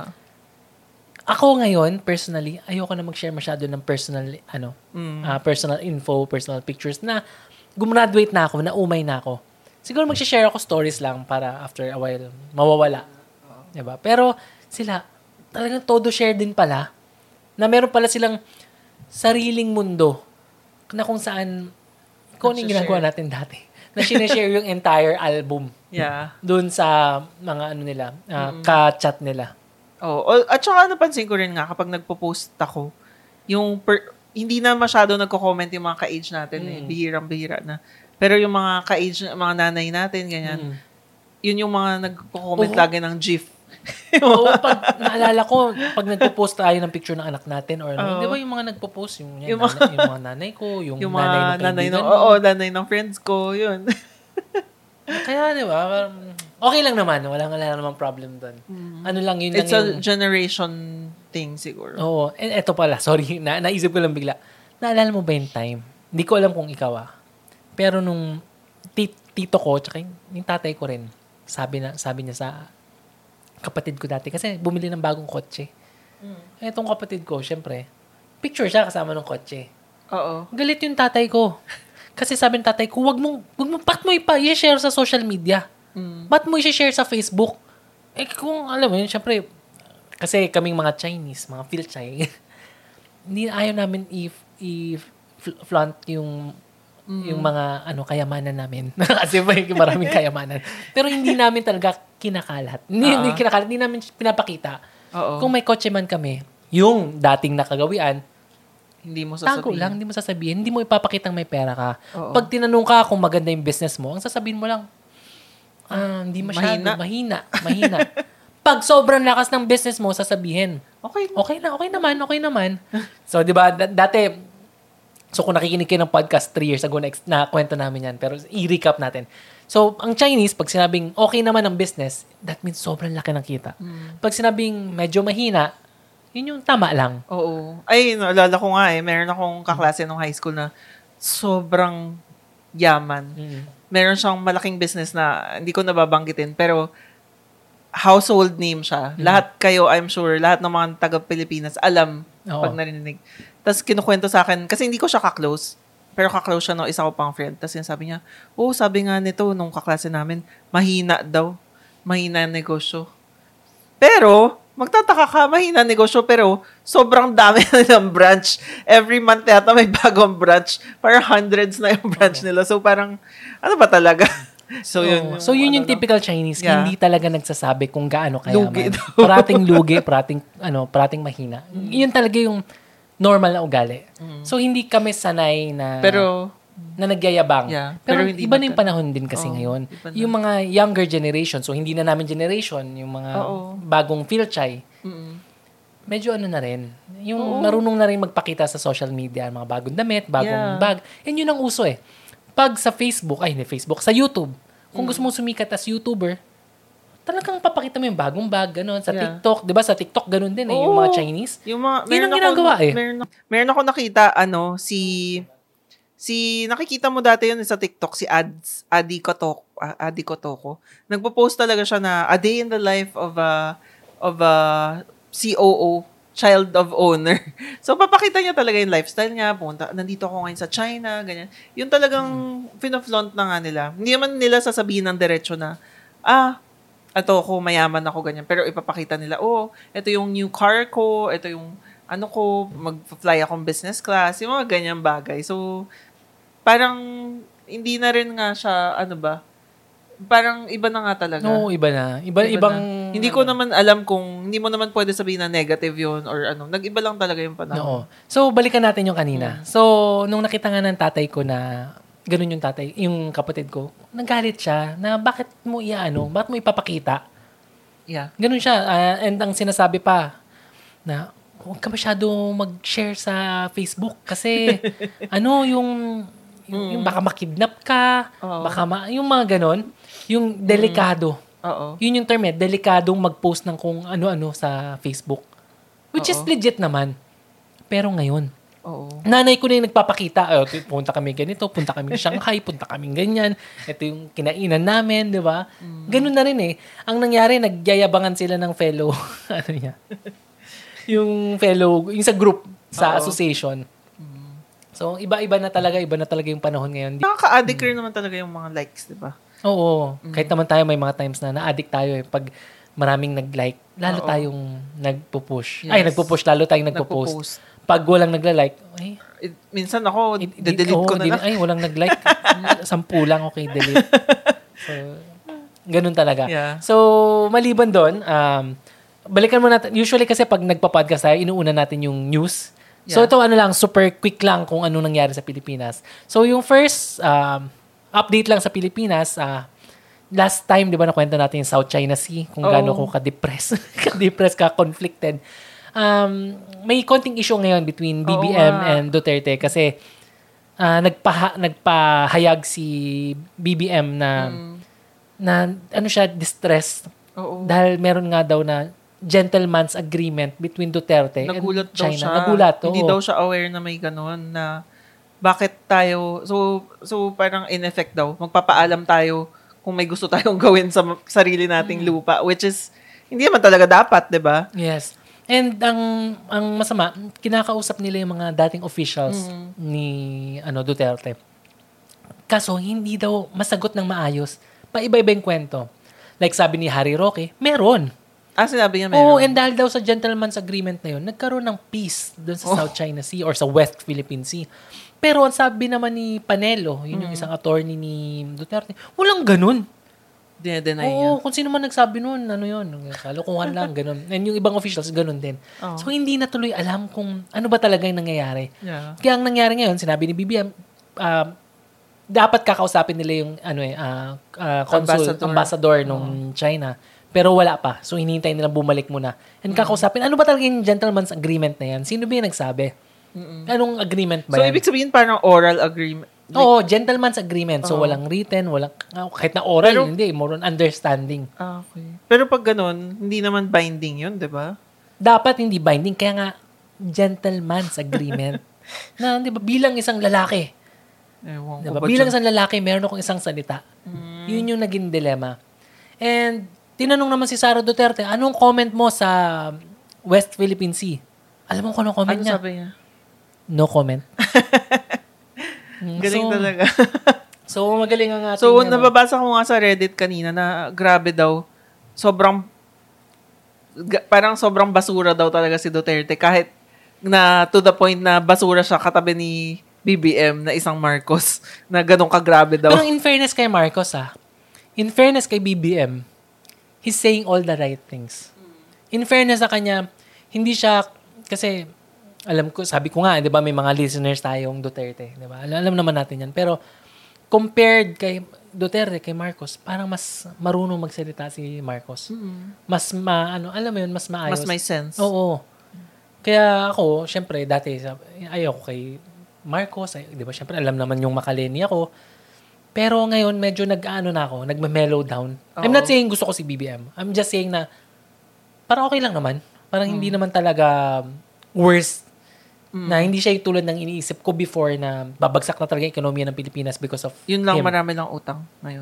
Ako ngayon, personally, ayoko na mag-share masyado ng personal, ano, Mm. ah, personal info, personal pictures na gumraduate na ako, na umay na ako. Siguro mag-share ako stories lang para after a while, mawawala. Diba? Pero sila, talagang todo share din pala, na meron pala silang sariling mundo na kung saan, kung ano yung Nagsishare. ginagawa natin dati, na sinishare yung entire album Yeah. doon sa mga ano nila, ah, ka-chat nila. Oh, o- at saka napansin ko rin nga kapag nagpo-post ako, yung per, hindi na masyado nagko-comment yung mga ka-age natin eh. Mm. Bihirang-bihira na. Pero yung mga ka-age, mga nanay natin, ganyan, Mm. yun yung mga nagko-comment Oo. lagi ng GIF. Oo, pag naalala ko, pag nagpo-post tayo ng picture ng anak natin or ano, Oo. di ba yung mga nagpo-post, yung, yan, Yung mga- nanay, yung mga nanay ko, yung, yung nanay mga ng nanay kaibigan ng, mo. oo, nanay ng friends ko, yun. Kaya, di ba, parang, okay lang naman, walang wala namang problem doon. Ano lang, yun It's lang yung... a generation thing siguro. Oo, and eto pala, sorry, na, naisip ko lang bigla. Naalala mo ba yung time? Hindi ko alam kung ikaw ah. Pero nung tit- tito ko, tsaka yung, yung tatay ko rin, sabi na sabi niya sa kapatid ko dati, kasi bumili ng bagong kotse. Mm. Etong kapatid ko, syempre, picture siya kasama ng kotse. Oo. Galit yung tatay ko. Kasi sabi ng tatay ko, wag mo, wag mo, ba't mo ipa, i-share sa social media? Mm. Ba't mo i-share sa Facebook? Eh, kung alam mo yun, syempre, kasi kaming mga Chinese, mga Phil-Chay, hindi ayaw namin i, i flaunt yung yung mga ano kayamanan namin. Kasi may maraming kayamanan. Pero hindi namin talaga kinakalat. Hindi, hindi Ah. kinakalat. Hindi namin pinapakita. Oo. Kung may kotse man kami, yung dating nakagawian, Hindi mo tago sasabihin. lang, hindi mo sasabihin. Hindi mo ipapakitang may pera ka. Oo. Pag tinanong ka kung maganda yung business mo, ang sasabihin mo lang, ah, hindi masyado, Mahina. mahina. Mahina. Pag sobrang lakas ng business mo, sasabihin, Okay. okay na, okay naman, okay naman. So, di ba, d- dati, so kung nakikinig kayo ng podcast three years ago na, ex- na kwento namin yan, pero i-recap natin. So, ang Chinese, pag sinabing okay naman ang business, that means sobrang laki ng kita. Pag sinabing medyo mahina, Yun yung tama lang. Oo. Ay, naalala ko nga eh, meron akong kaklase nung high school na sobrang yaman. Mm. Meron siyang malaking business na hindi ko nababanggitin, pero household name siya. Mm. Lahat kayo, I'm sure, lahat ng mga taga-Pilipinas, alam Oo. pag narinig. Tapos kinukwento sa akin, kasi hindi ko siya ka-close, pero ka-close siya no, isa ko pang friend. Tapos yung sabi niya, oh, sabi nga nito, nung kaklase namin, mahina daw. Mahina ang negosyo. Pero, magtataka ka, mahina negosyo, pero sobrang dami na nilang branch. Every month yata may bagong branch. Parang hundreds na yung branch okay. nila. So, parang, ano ba talaga? So, oh, yun yung, so, yun yung ano, typical Chinese. Yeah. Hindi talaga nagsasabi kung gaano kayaman. Lugi. Parating lugi, parating, ano, parating mahina. Mm. Yun talaga yung normal na ugali. Mm. So, hindi kami sanay na... Pero... na nagyayabang. Yeah, pero, pero hindi iba na yung panahon din kasi oh, ngayon. Yung mga younger generation, so hindi na namin generation, yung mga oh, oh. bagong Philchay, mm-mm. medyo ano na rin, yung oh. marunong na rin magpakita sa social media, mga bagong damit, bagong yeah. bag. Yan yun ang uso eh. Pag sa Facebook, ay hindi Facebook, sa YouTube, kung mm. gusto mong sumikat as YouTuber, talagang papakita mo yung bagong bag, gano'n. Sa yeah. TikTok, di ba? Sa TikTok, gano'n din eh, oh, yung mga Chinese. Yung mga, yun ang ginagawa ako, eh. Meron, meron ako nakita, ano, si... Si, nakikita mo dati yun sa TikTok, si Ads, Adi Kotoko, Adi Kotoko. Nagpo-post talaga siya na a day in the life of a, of a C O O, child of owner. So, papakita niya talaga yung lifestyle niya. Punta, nandito ako ngayon sa China, ganyan. Yung talagang hmm. pinaflaunt na nga nila. Hindi naman nila sasabihin ng diretso na, ah, ato ako, mayaman ako, ganyan. Pero ipapakita nila, oh, ito yung new car ko, ito yung, ano ko, mag-fly akong business class, yung mga ganyang bagay. So, parang, hindi na rin nga siya, ano ba, parang iba na nga talaga. Oo, iba na. Iba, iba ibang... Na. Hindi ko naman alam kung, hindi mo naman pwede sabihin na negative yun or ano. Nag-iba lang talaga yung panahon. Oo. So, balikan natin yung kanina. Hmm. So, nung nakita nga ng tatay ko na, ganun yung tatay, yung kapatid ko, nagalit siya na bakit mo iaano, bakit mo ipapakita? Yeah. Ganun siya. Uh, and ang sinasabi pa, na, huwag ka masyado mag-share sa Facebook kasi ano yung yung, mm. yung baka makidnap ka, uh-oh. baka ma, yung mga ganon, yung delikado. Mm. Yun yung term eh, delikadong mag-post ng kung ano-ano sa Facebook. Which Uh-oh. is legit naman. Pero ngayon, Uh-oh. nanay ko na yung nagpapakita, oh, punta kami ganito, punta kami Shanghai, punta kami ganyan, ito yung kinainan namin, di ba? Mm. Ganun na rin eh. Ang nangyari, nagyayabangan sila ng fellow, ano niya, yung fellow, yung sa group, sa Uh-oh. association. Mm. So, iba-iba na talaga, iba na talaga yung panahon ngayon. Nakaka-addict mm. naman talaga yung mga likes, di ba? Oo. Mm. Kahit naman tayo, may mga times na na-addict tayo eh. Pag maraming nag-like, lalo Uh-oh. tayong nagpo-push. Yes. Ay, nagpo-push, lalo tayong nagpo-post. Nagpo-post. Pag walang nagla-like, ay, It, minsan ako, it, de-delete oh, ko na lang. Ay, walang nag-like. Sampu lang, okay, delete. So, ganun talaga. Yeah. So, maliban doon, um, balikan mo natin. Usually kasi pag nagpa-podcast tayo, inuuna natin yung news. Yeah. So ito ano lang, super quick lang kung ano nangyari sa Pilipinas. So yung first um, update lang sa Pilipinas, uh, last time, di ba nakwento natin yung South China Sea, kung oh. gaano ko ka-depress, ka-depress, ka-conflicted. Um, may konting issue ngayon between B B M oh, and Duterte kasi uh, nagpa, nagpahayag si B B M na, mm. na ano siya, distressed. Oo. Dahil meron nga daw na gentleman's agreement between Duterte Nagulat and China. Daw siya. Nagulat. Hindi oo. daw siya aware na may ganun na bakit tayo, so so parang in effect daw, magpapaalam tayo kung may gusto tayong gawin sa sarili nating mm. lupa, which is, hindi naman talaga dapat, di ba? Yes. And ang ang masama, kinakausap nila yung mga dating officials mm. ni ano Duterte. Kaso, hindi daw masagot ng maayos. Paiba-iba yung kwento. Like sabi ni Harry Roque, meron. Ah, sinabi niya meron. Oo, and dahil daw sa gentleman's agreement na yun, nagkaroon ng peace doon sa oh. South China Sea or sa West Philippine Sea. Pero ang sabi naman ni Panelo, yun mm. yung isang attorney ni Duterte, walang ganun. Dine-deny Oo, niya. kung sino man nagsabi nun, ano yun, kalukuhan lang, ganun. And yung ibang officials, ganun din. Oh. So, hindi na tuloy alam kung ano ba talaga yung nangyayari. Yeah. Kaya ang nangyari ngayon, sinabi ni B B M, uh, dapat kakausapin nila yung ano eh, uh, uh, consul, ambassador, ambassador nung oh. China. Pero wala pa. So, hinihintay nilang bumalik muna. And kakausapin, ano ba talaga yung gentleman's agreement na yan? Sino ba yung nagsabi? Mm-mm. Anong agreement ba so, yan? So, ibig sabihin parang oral agreement? Like, oo, gentleman's agreement. So, oh. walang written, walang, kahit na oral, pero, hindi. More on understanding. Ah, okay. Pero pag ganun, hindi naman binding yun, di ba? dapat hindi binding. Kaya nga, gentleman's agreement. Na, di ba, bilang isang lalaki, Ewan di ko ba, ba bilang dyan? isang lalaki, meron akong isang salita. Mm. Yun yung naging dilemma. And, tinanong naman si Sara Duterte, anong comment mo sa West Philippine Sea? Alam mo kung anong comment Ano niya? sabi niya? No comment. Mm, Galing so, talaga. So, magaling ang ating... So, ano. nababasa ko nga sa Reddit kanina na grabe daw, sobrang, ga- parang sobrang basura daw talaga si Duterte. Kahit na to the point na basura siya katabi ni B B M na isang Marcos na ganun kagrabe daw. Pero in fairness kay Marcos, ah, in fairness kay B B M, he's saying all the right things. In fairness sa kanya, hindi siya, kasi, alam ko, sabi ko nga, di ba, may mga listeners tayong Duterte, di ba? Alam, alam naman natin yan. Pero, compared kay Duterte, kay Marcos, parang mas marunong magsalita si Marcos. Mas ma, ano, alam mo yun, mas maayos. Mas may sense. Oo. Kaya ako, syempre, dati, sab- ayaw ko kay Marcos, ay, di ba, syempre, alam naman yung Makaleni ako. Pero ngayon, medyo nag-ano na ako, nagme-mellow down. I'm not Oo. saying gusto ko si B B M. I'm just saying na, parang okay lang naman. Parang hindi naman talaga worst. Na hindi siya yung tulad ng iniisip ko before na babagsak na talaga yung ekonomiya ng Pilipinas because of Yun lang, him. marami lang utang ngayon.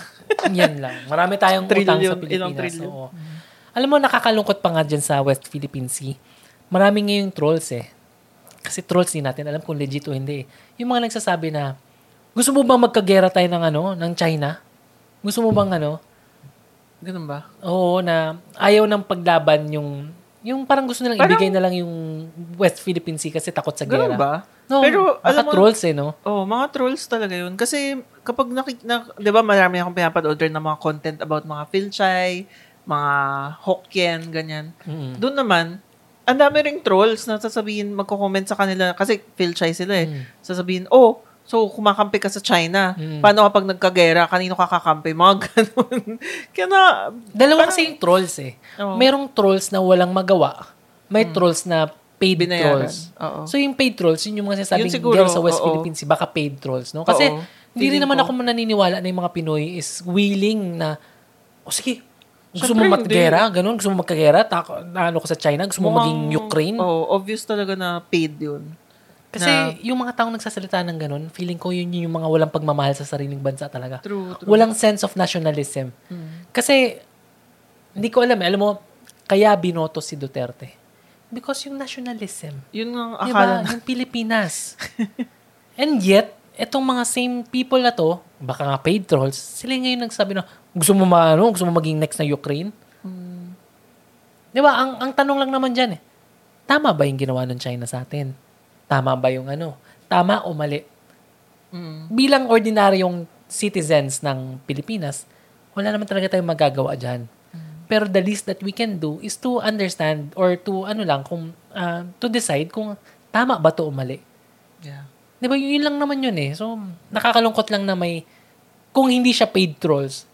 Yan lang. Marami tayong utang sa Trillion, ilang Pilipinas. trillion. Oo. Alam mo, nakakalungkot pa nga dyan sa West Philippine Sea. Marami ngayong trolls eh. Kasi trolls din natin. Alam kung legit o hindi eh. Yung mga nagsasabi na, gusto mo bang magkagera tayo ng ano, ng China? Gusto mo bang ano? Ganun ba? Oo, na ayaw ng paglaban yung, yung parang gusto nilang Parang- ibigay na lang yung West Philippine Sea kasi takot sa gera. Ganun ba? No, Pero, alam mo- trolls eh, no? Oh, mga trolls talaga yun. Kasi kapag nakik na, 'di ba, marami akong pinapanood rin ng mga content about mga Philchay, mga Hokkien, ganyan. Mm-mm. Doon naman, ang dami ring trolls na sasabihin, magko-comment sa kanila kasi Philchay sila eh. Mm. Sasabihin, "Oh, so kumakampi ka sa China. Mm. Paano kapag nagkagera, kanino ka kakampi?" Mga ganun. Kaya na, Dalawa parang- kasi yung trolls eh. Oo. Merong trolls na walang magawa. May trolls na paid Binayaran. trolls. Oo. So yung paid trolls, yun yung mga sinasabing Yun siguro, girls sa West oo. Philippine Sea, baka paid trolls, no? Kasi Oo. hindi rin Feeling naman ko. ako naniniwala na yung mga Pinoy is willing na, o sige, gusto Siyempre, mo magkagera, ganun, gusto mo magkagera, tako, ano ko sa China, gusto mo Mukhang- maging Ukraine. Oh, obvious talaga na paid yun. Kasi na- yung mga taong nagsasalita ng ganun, feeling ko yun yung mga walang pagmamahal sa sariling bansa talaga. True, true. Walang sense of nationalism. Kasi, hindi ko alam, eh, alam mo, kaya binoto si Duterte. Because yung nationalism, Yun ang diba? akala na. Yung Pilipinas. And yet, etong mga same people na to, baka nga paid trolls, sila ngayon nagsabi na, gusto mo ma, ano, gusto mo maging next na Ukraine? Di ba? Ang, ang tanong lang naman dyan eh, tama ba yung ginawa ng China sa atin? Tama ba yung ano? Tama o mali? Mm. Bilang ordinaryong citizens ng Pilipinas, wala naman talaga tayong magagawa dyan. Pero the least that we can do is to understand or to ano lang, kung, ah, to decide kung tama ba to o mali. Yeah. Di ba? Yun lang naman yun eh. So, nakakalungkot lang na may, kung hindi siya paid trolls,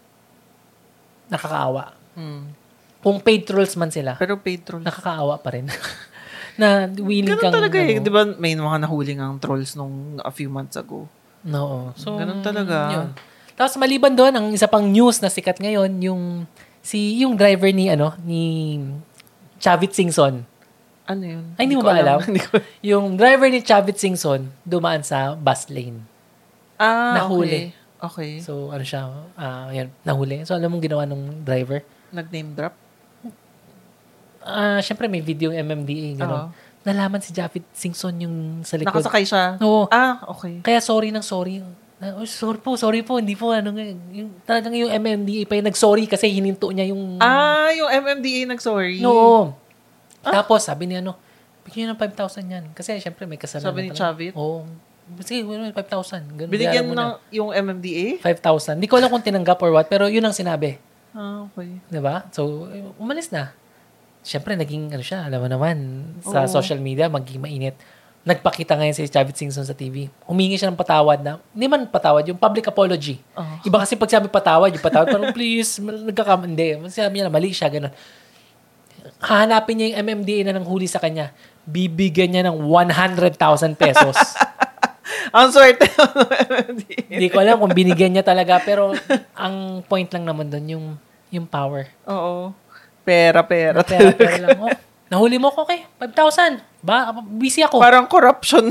nakakaawa. Mm. Kung paid trolls man sila, Pero paid trolls. nakakaawa pa rin. na willing Ganun kang, talaga eh. ano, Di ba may mga nahuling ang trolls nung a few months ago? No. So, Ganun talaga. Yun. Tapos maliban doon, ang isa pang news na sikat ngayon, yung si yung driver ni ano ni Chavit Singson. Ano yun? Ay, hindi mo ko ba alam? Hindi ko- Yung driver ni Chavit Singson dumaan sa bus lane. ah, Nahuli. Okay. okay. So, ano siya, ah yan, nahuli. So, alam mong ginawa ng driver? Nag-name drop? Ah, syempre may video yung M M D A, gano'n. Oo. Nalaman si Chavit Singson yung sa likod. Nakasakay siya? Oo. Ah, okay. Kaya sorry ng sorry. Na, oh, sorry po, sorry po, hindi po, ano nga, yung, talagang yung M M D A pa yung nag-sorry kasi hininto niya yung... Ah, yung M M D A nag-sorry. Oo. Tapos, sabi niya, ano, bigyan niyo ng five thousand yan. Kasi, syempre, may kasalanan. Sabi ni talaga. Chavit? Oo. Sige, wala, five thousand. Ganun, Binigyan bayaran mo ng na. yung M M D A? five thousand. Hindi ko alam kung tinanggap or what, pero yun ang sinabi. Ah, okay. Diba? So, eh, umalis na. Syempre, naging, ano siya, alam mo naman, sa Oo. social media, maging mainit. Nagpakita ngayon si Chavit Singson sa T V. Humingi siya ng patawad na, hindi man patawad, yung public apology. Oh. Iba kasi pag sabi patawad, yung patawad, parang please, nagkakam, hindi. Sabi niya na, mali siya, gano'n. Hahanapin niya yung M M D A na nang huli sa kanya. Bibigyan niya ng one hundred thousand pesos. Ang swerte ng M M D A. Hindi ko alam kung binigyan niya talaga, pero ang point lang naman doon, yung, yung power. Oo. Pera, pera. Pera, pera lang. Oh, Nahuli mo ko, okay, five thousand. Ba, busy ako. Parang corruption.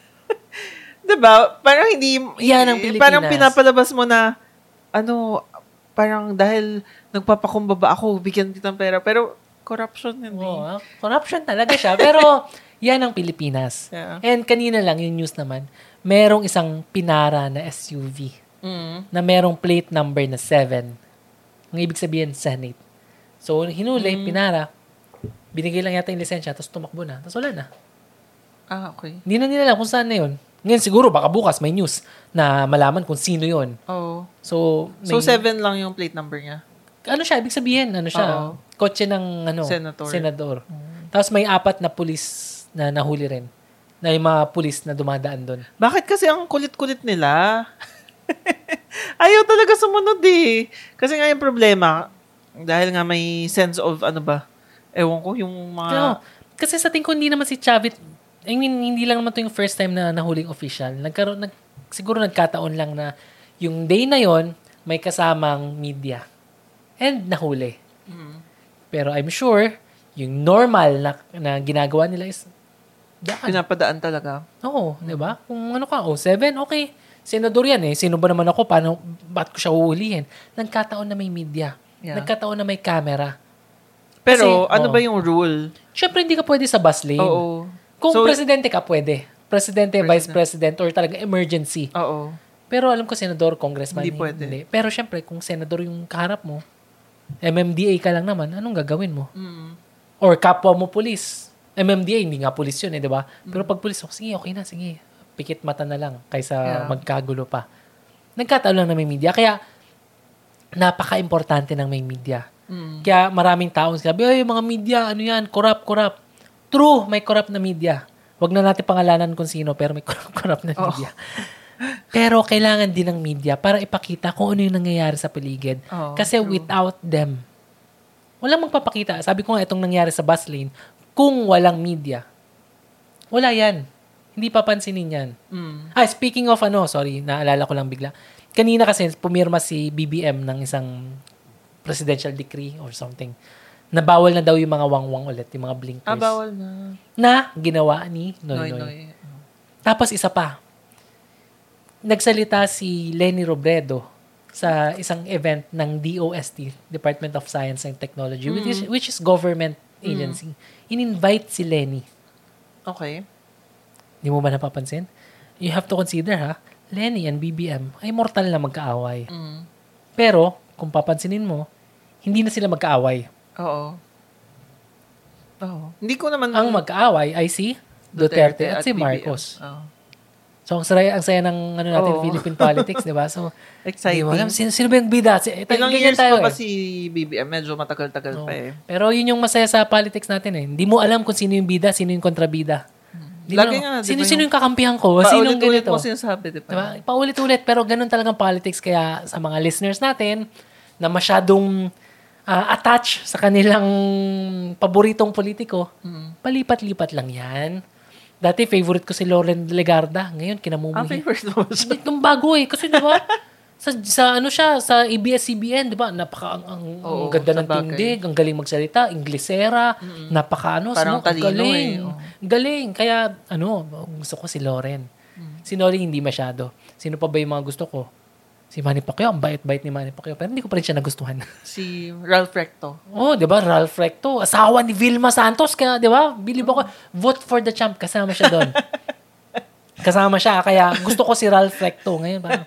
Diba? Parang hindi, Yan ang Pilipinas. Parang pinapalabas mo na, ano, parang dahil nagpapakumbaba ako, bigyan kitang pera. Pero, corruption yun. Oo, eh. Corruption talaga siya. Pero, yan ang Pilipinas. Yeah. And kanina lang, yung news naman, merong isang pinara na S U V Mm. na merong plate number na seven. Ang ibig sabihin, Senate. So, hinuli, mm. pinara, binigay lang yata yung lisensya, tapos tumakbo na. Tapos wala na. Ah, okay. Hindi na nila alam kung saan na yun. Ngayon siguro, baka bukas may news na malaman kung sino yun. Oo. So, may, So, seven lang yung plate number niya? Ano siya? Ibig sabihin, ano siya? Oo. Kotse ng ano, Senator. senador. Mm. Tapos may apat na pulis na nahuli rin. Na yung mga pulis na dumadaan doon. Bakit kasi ang kulit-kulit nila? Ayaw talaga sumunod eh. Kasi nga yung problema, dahil nga may sense of ano ba, ewan ko, yung mga... Pero, kasi sa tingin ko, hindi naman si Chavit, I mean, hindi lang naman to yung first time na nahuling official. Nagkaroon, nag, siguro nagkataon lang na yung day na yon may kasamang media. And nahuli. Mm. Pero I'm sure, yung normal na, na ginagawa nila is daan. Pinapadaan talaga. Oo, di ba? Kung ano ka, oh, seven, okay. Senador yan eh. Sino ba naman ako? Paano, ba't ko siya uhulihin? Nagkataon na may media. Yeah. Nagkataon na may camera. Pero, Kasi, ano oh, ba yung rule? syempre, hindi ka pwede sa bus lane. Oo. Kung So, presidente ka, pwede. Presidente, President. vice president, or talaga emergency. Oo. Pero alam ko, senador, congressman, Hindi pwede. Hindi. Pero syempre, kung senador yung kaharap mo, M M D A ka lang naman, anong gagawin mo? Mm. Or kapwa mo pulis. M M D A, hindi nga pulis yun eh, di ba? Pero pag pulis, oh, sige, okay na, sige. Pikit mata na lang kaysa Yeah. magkagulo pa. Nagkataon lang na may media. Kaya, napaka-importante ng may media. Mm. Kaya maraming tao sabi, ay, mga media, ano yan, corrupt, corrupt. True, may corrupt na media. Wag na natin pangalanan kung sino, pero may corrupt, corrupt na Oh. media. Pero kailangan din ng media para ipakita kung ano yung nangyayari sa paligid. Oh, Kasi true. without them, walang magpapakita. Sabi ko nga, itong nangyari sa bus lane, kung walang media, wala yan. Hindi papansinin yan. Mm. Ah, speaking of ano, sorry, naalala ko lang bigla. Kanina kasi pumirma si B B M ng isang presidential decree or something. Na bawal na daw yung mga wangwang ulit, yung mga blinkers. Ah, bawal na. Na ginawa ni Noy Noy, Noy. noy. Tapos isa pa. Nagsalita si Lenny Robredo sa isang event ng D O S T, Department of Science and Technology, Mm. which is which is government agency. Mm. In-invite si Lenny. Okay. Di mo ba napapansin? You have to consider, ha? Lenny and B B M ay mortal na magkaaway. Mm. Pero, kung papansinin mo, hindi na sila magkaaway. Oo. Oo. Hindi ko naman... Ang magkaaway ay si Duterte, at, si B B M. Marcos. Oo. So, ang saya, ang saya ng ano natin, Oo. Philippine politics, di ba? So, Exciting. di mo alam, sino, sino ba yung bida? Si, ito, Ilang ganyan years tayo pa ba eh. si B B M? Medyo matagal-tagal Oo. pa eh. Pero yun yung masaya sa politics natin eh. Hindi mo alam kung sino yung bida, sino yung kontrabida. Di Lagi mo- nga, di sino, ba sino yung- yung kakampihan ko? Sino yung Paulit-ulit ganito? mo sinasabi, di ba? Diba? Paulit-ulit, pero ganun talagang politics. Kaya sa mga listeners natin na masyadong ah, attached sa kanilang paboritong politiko, Mm. palipat-lipat lang yan. Dati favorite ko si Lauren Legarda. Ngayon, Ang kinamumuhi. favorite mo siya. Itong bago eh. Kasi diba, sa, sa ano siya, sa A B S C B N, diba, napaka, ang, ang, ang Oo, ganda ng sabagay. tindig, ang galing magsalita, Inglesera, napaka ano, Parang smooth, talino galing. eh, oo. Galing. Kaya, ano, gusto ko si Lauren. Si Noli hindi masyado. Sino pa ba yung mga gusto ko? Si Manny Pacquiao, ang bait-bait ni Manny Pacquiao. Pero hindi ko pa rin siya nagustuhan. Si Ralph Recto. Oh, 'di ba? Ralph Recto, asawa ni Vilma Santos, kaya 'di ba? Believe ako, vote for the champ, kasama siya doon. Kasama siya kaya gusto ko si Ralph Recto ngayon parang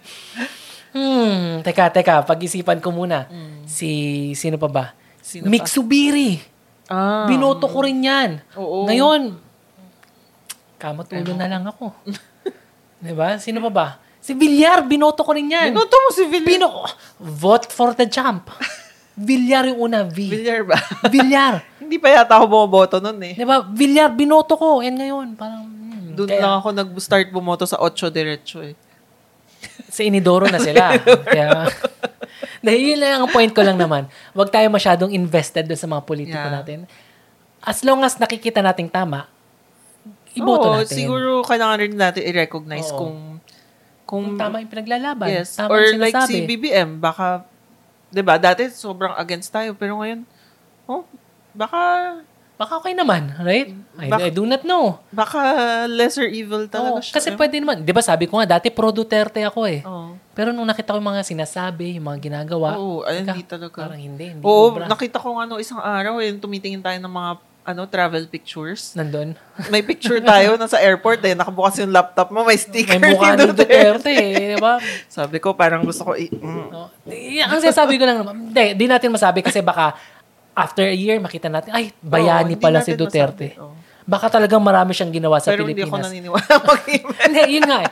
Hmm, teka, teka, pag-isipan ko muna. Si sino pa ba? Sino Mick pa? Subiri. Ah. Binoto ko rin 'yan. Oo. Ngayon, kamatulo na lang ako. 'Di ba? Sino pa ba? Si Villar, binoto ko rin 'yan. Binoto mo si Villar. Bino vote for the champ. Villar yung una, V. Villar ba? Villar. Hindi pa yata ako bumoboto nun eh. Di ba? Villar, binoto ko. And ngayon, parang, hmm, Doon kaya, lang ako nag-start bumoto sa Ocho Diretso eh. sa Inidoro na sila. Kaya, dahil yun lang ang point ko lang naman. Huwag tayo masyadong invested doon sa mga politiko Yeah. natin. As long as nakikita nating tama, iboto Oo, natin. siguro kailangan rin natin i-recognize Oo. kung Kung tama yung pinaglalaban. yes. Tama Or yung like sinasabi. si B B M, baka, di ba, dati sobrang against tayo, pero ngayon, oh, baka, baka okay naman, right? I, Baka- I do not know. Baka lesser evil Oo, talaga siya. kasi pwede naman. Di ba sabi ko nga, dati pro Duterte ako eh. Oo. Pero nung nakita ko yung mga sinasabi, yung mga ginagawa, Oo, ay, teka, hindi talaga. parang hindi. hindi Oo, obra. nakita ko nga no, isang araw, eh, tumitingin tayo ng mga ano travel pictures. Nandun. May picture tayo nasa airport eh, nakabukas yung laptop mo, may sticker May mukha ni ni Duterte eh. Di ba? Sabi ko, parang gusto ko, i- mm. No? Di- Ang sinasabi ko lang naman, hindi, di natin masabi kasi baka after a year, makita natin, ay, bayani Oo, hindi pala si natin Duterte. masabi. Oo. Baka talagang marami siyang ginawa sa Pero hindi ako Pilipinas. naniniwala mag-email. Hindi, yun nga eh.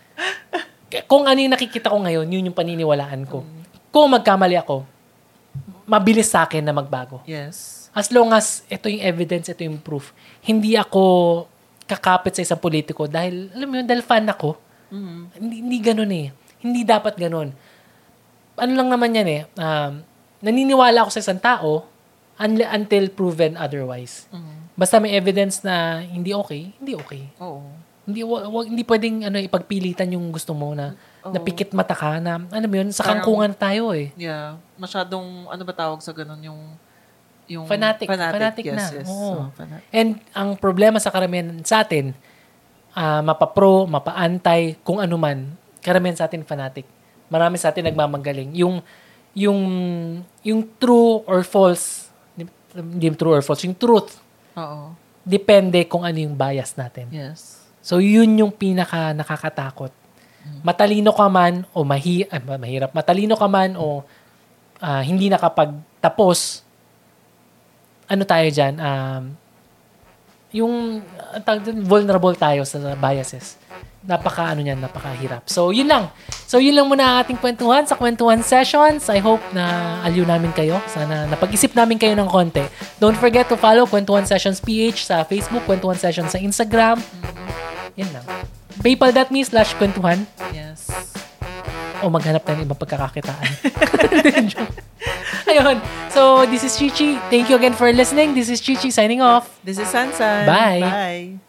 Kung ano yung nakikita ko ngayon, yun yung paniniwalaan ko. Kung magkamali ako, mabilis sa akin na magbago. Yes. As long as ito yung evidence, ito yung proof. Hindi ako kakapit sa isang politiko dahil, alam mo yun, dahil fan ako. Mm-hmm. Hindi, hindi ganun eh. Hindi dapat ganun. Ano lang naman yan eh. Um, naniniwala ako sa isang tao un- until proven otherwise. Mm-hmm. Basta may evidence na hindi okay, hindi okay. Oo. Hindi wa- wa- hindi pwedeng ano ipagpilitan yung gusto mo na Oo. napikit mata ka na ano mo yun sa Parang- kangkungan tayo eh. Yeah. Masyadong, ano ba tawag sa ganun, yung yung Fanatic. Fanatic yes, na. Yes. Oo. Oh, fanatic. And ang problema sa karamihan sa atin, ah, mapa-pro, mapa-anti, kung ano man, karamihan sa atin fanatic. Marami sa atin nagmamagaling. Yung yung yung true or false, hindi yung true or false, yung truth, Oo. depende kung ano yung bias natin. Yes. So, yun yung pinaka nakakatakot. Matalino ka man o mahi ah, mahirap, matalino ka man o ah, hindi nakapagtapos, ano tayo dyan, um, yung ang tawag dun, vulnerable tayo sa biases. Napaka, ano yan, napakahirap. So, yun lang. So, yun lang muna ang ating kwentuhan sa Kwentuhan Sessions. I hope na aliw namin kayo. Sana napag-isip namin kayo ng konti. Don't forget to follow Kwentuhan Sessions P H sa Facebook, Kwentuhan Sessions sa Instagram. Yan lang. PayPal.me slash kwentuhan. Yes. O maghanap tayo ng ibang pagkakakitaan. Ayun. So, this is Chichi. Thank you again for listening. This is Chichi signing off. This is Sansan. Bye. Bye.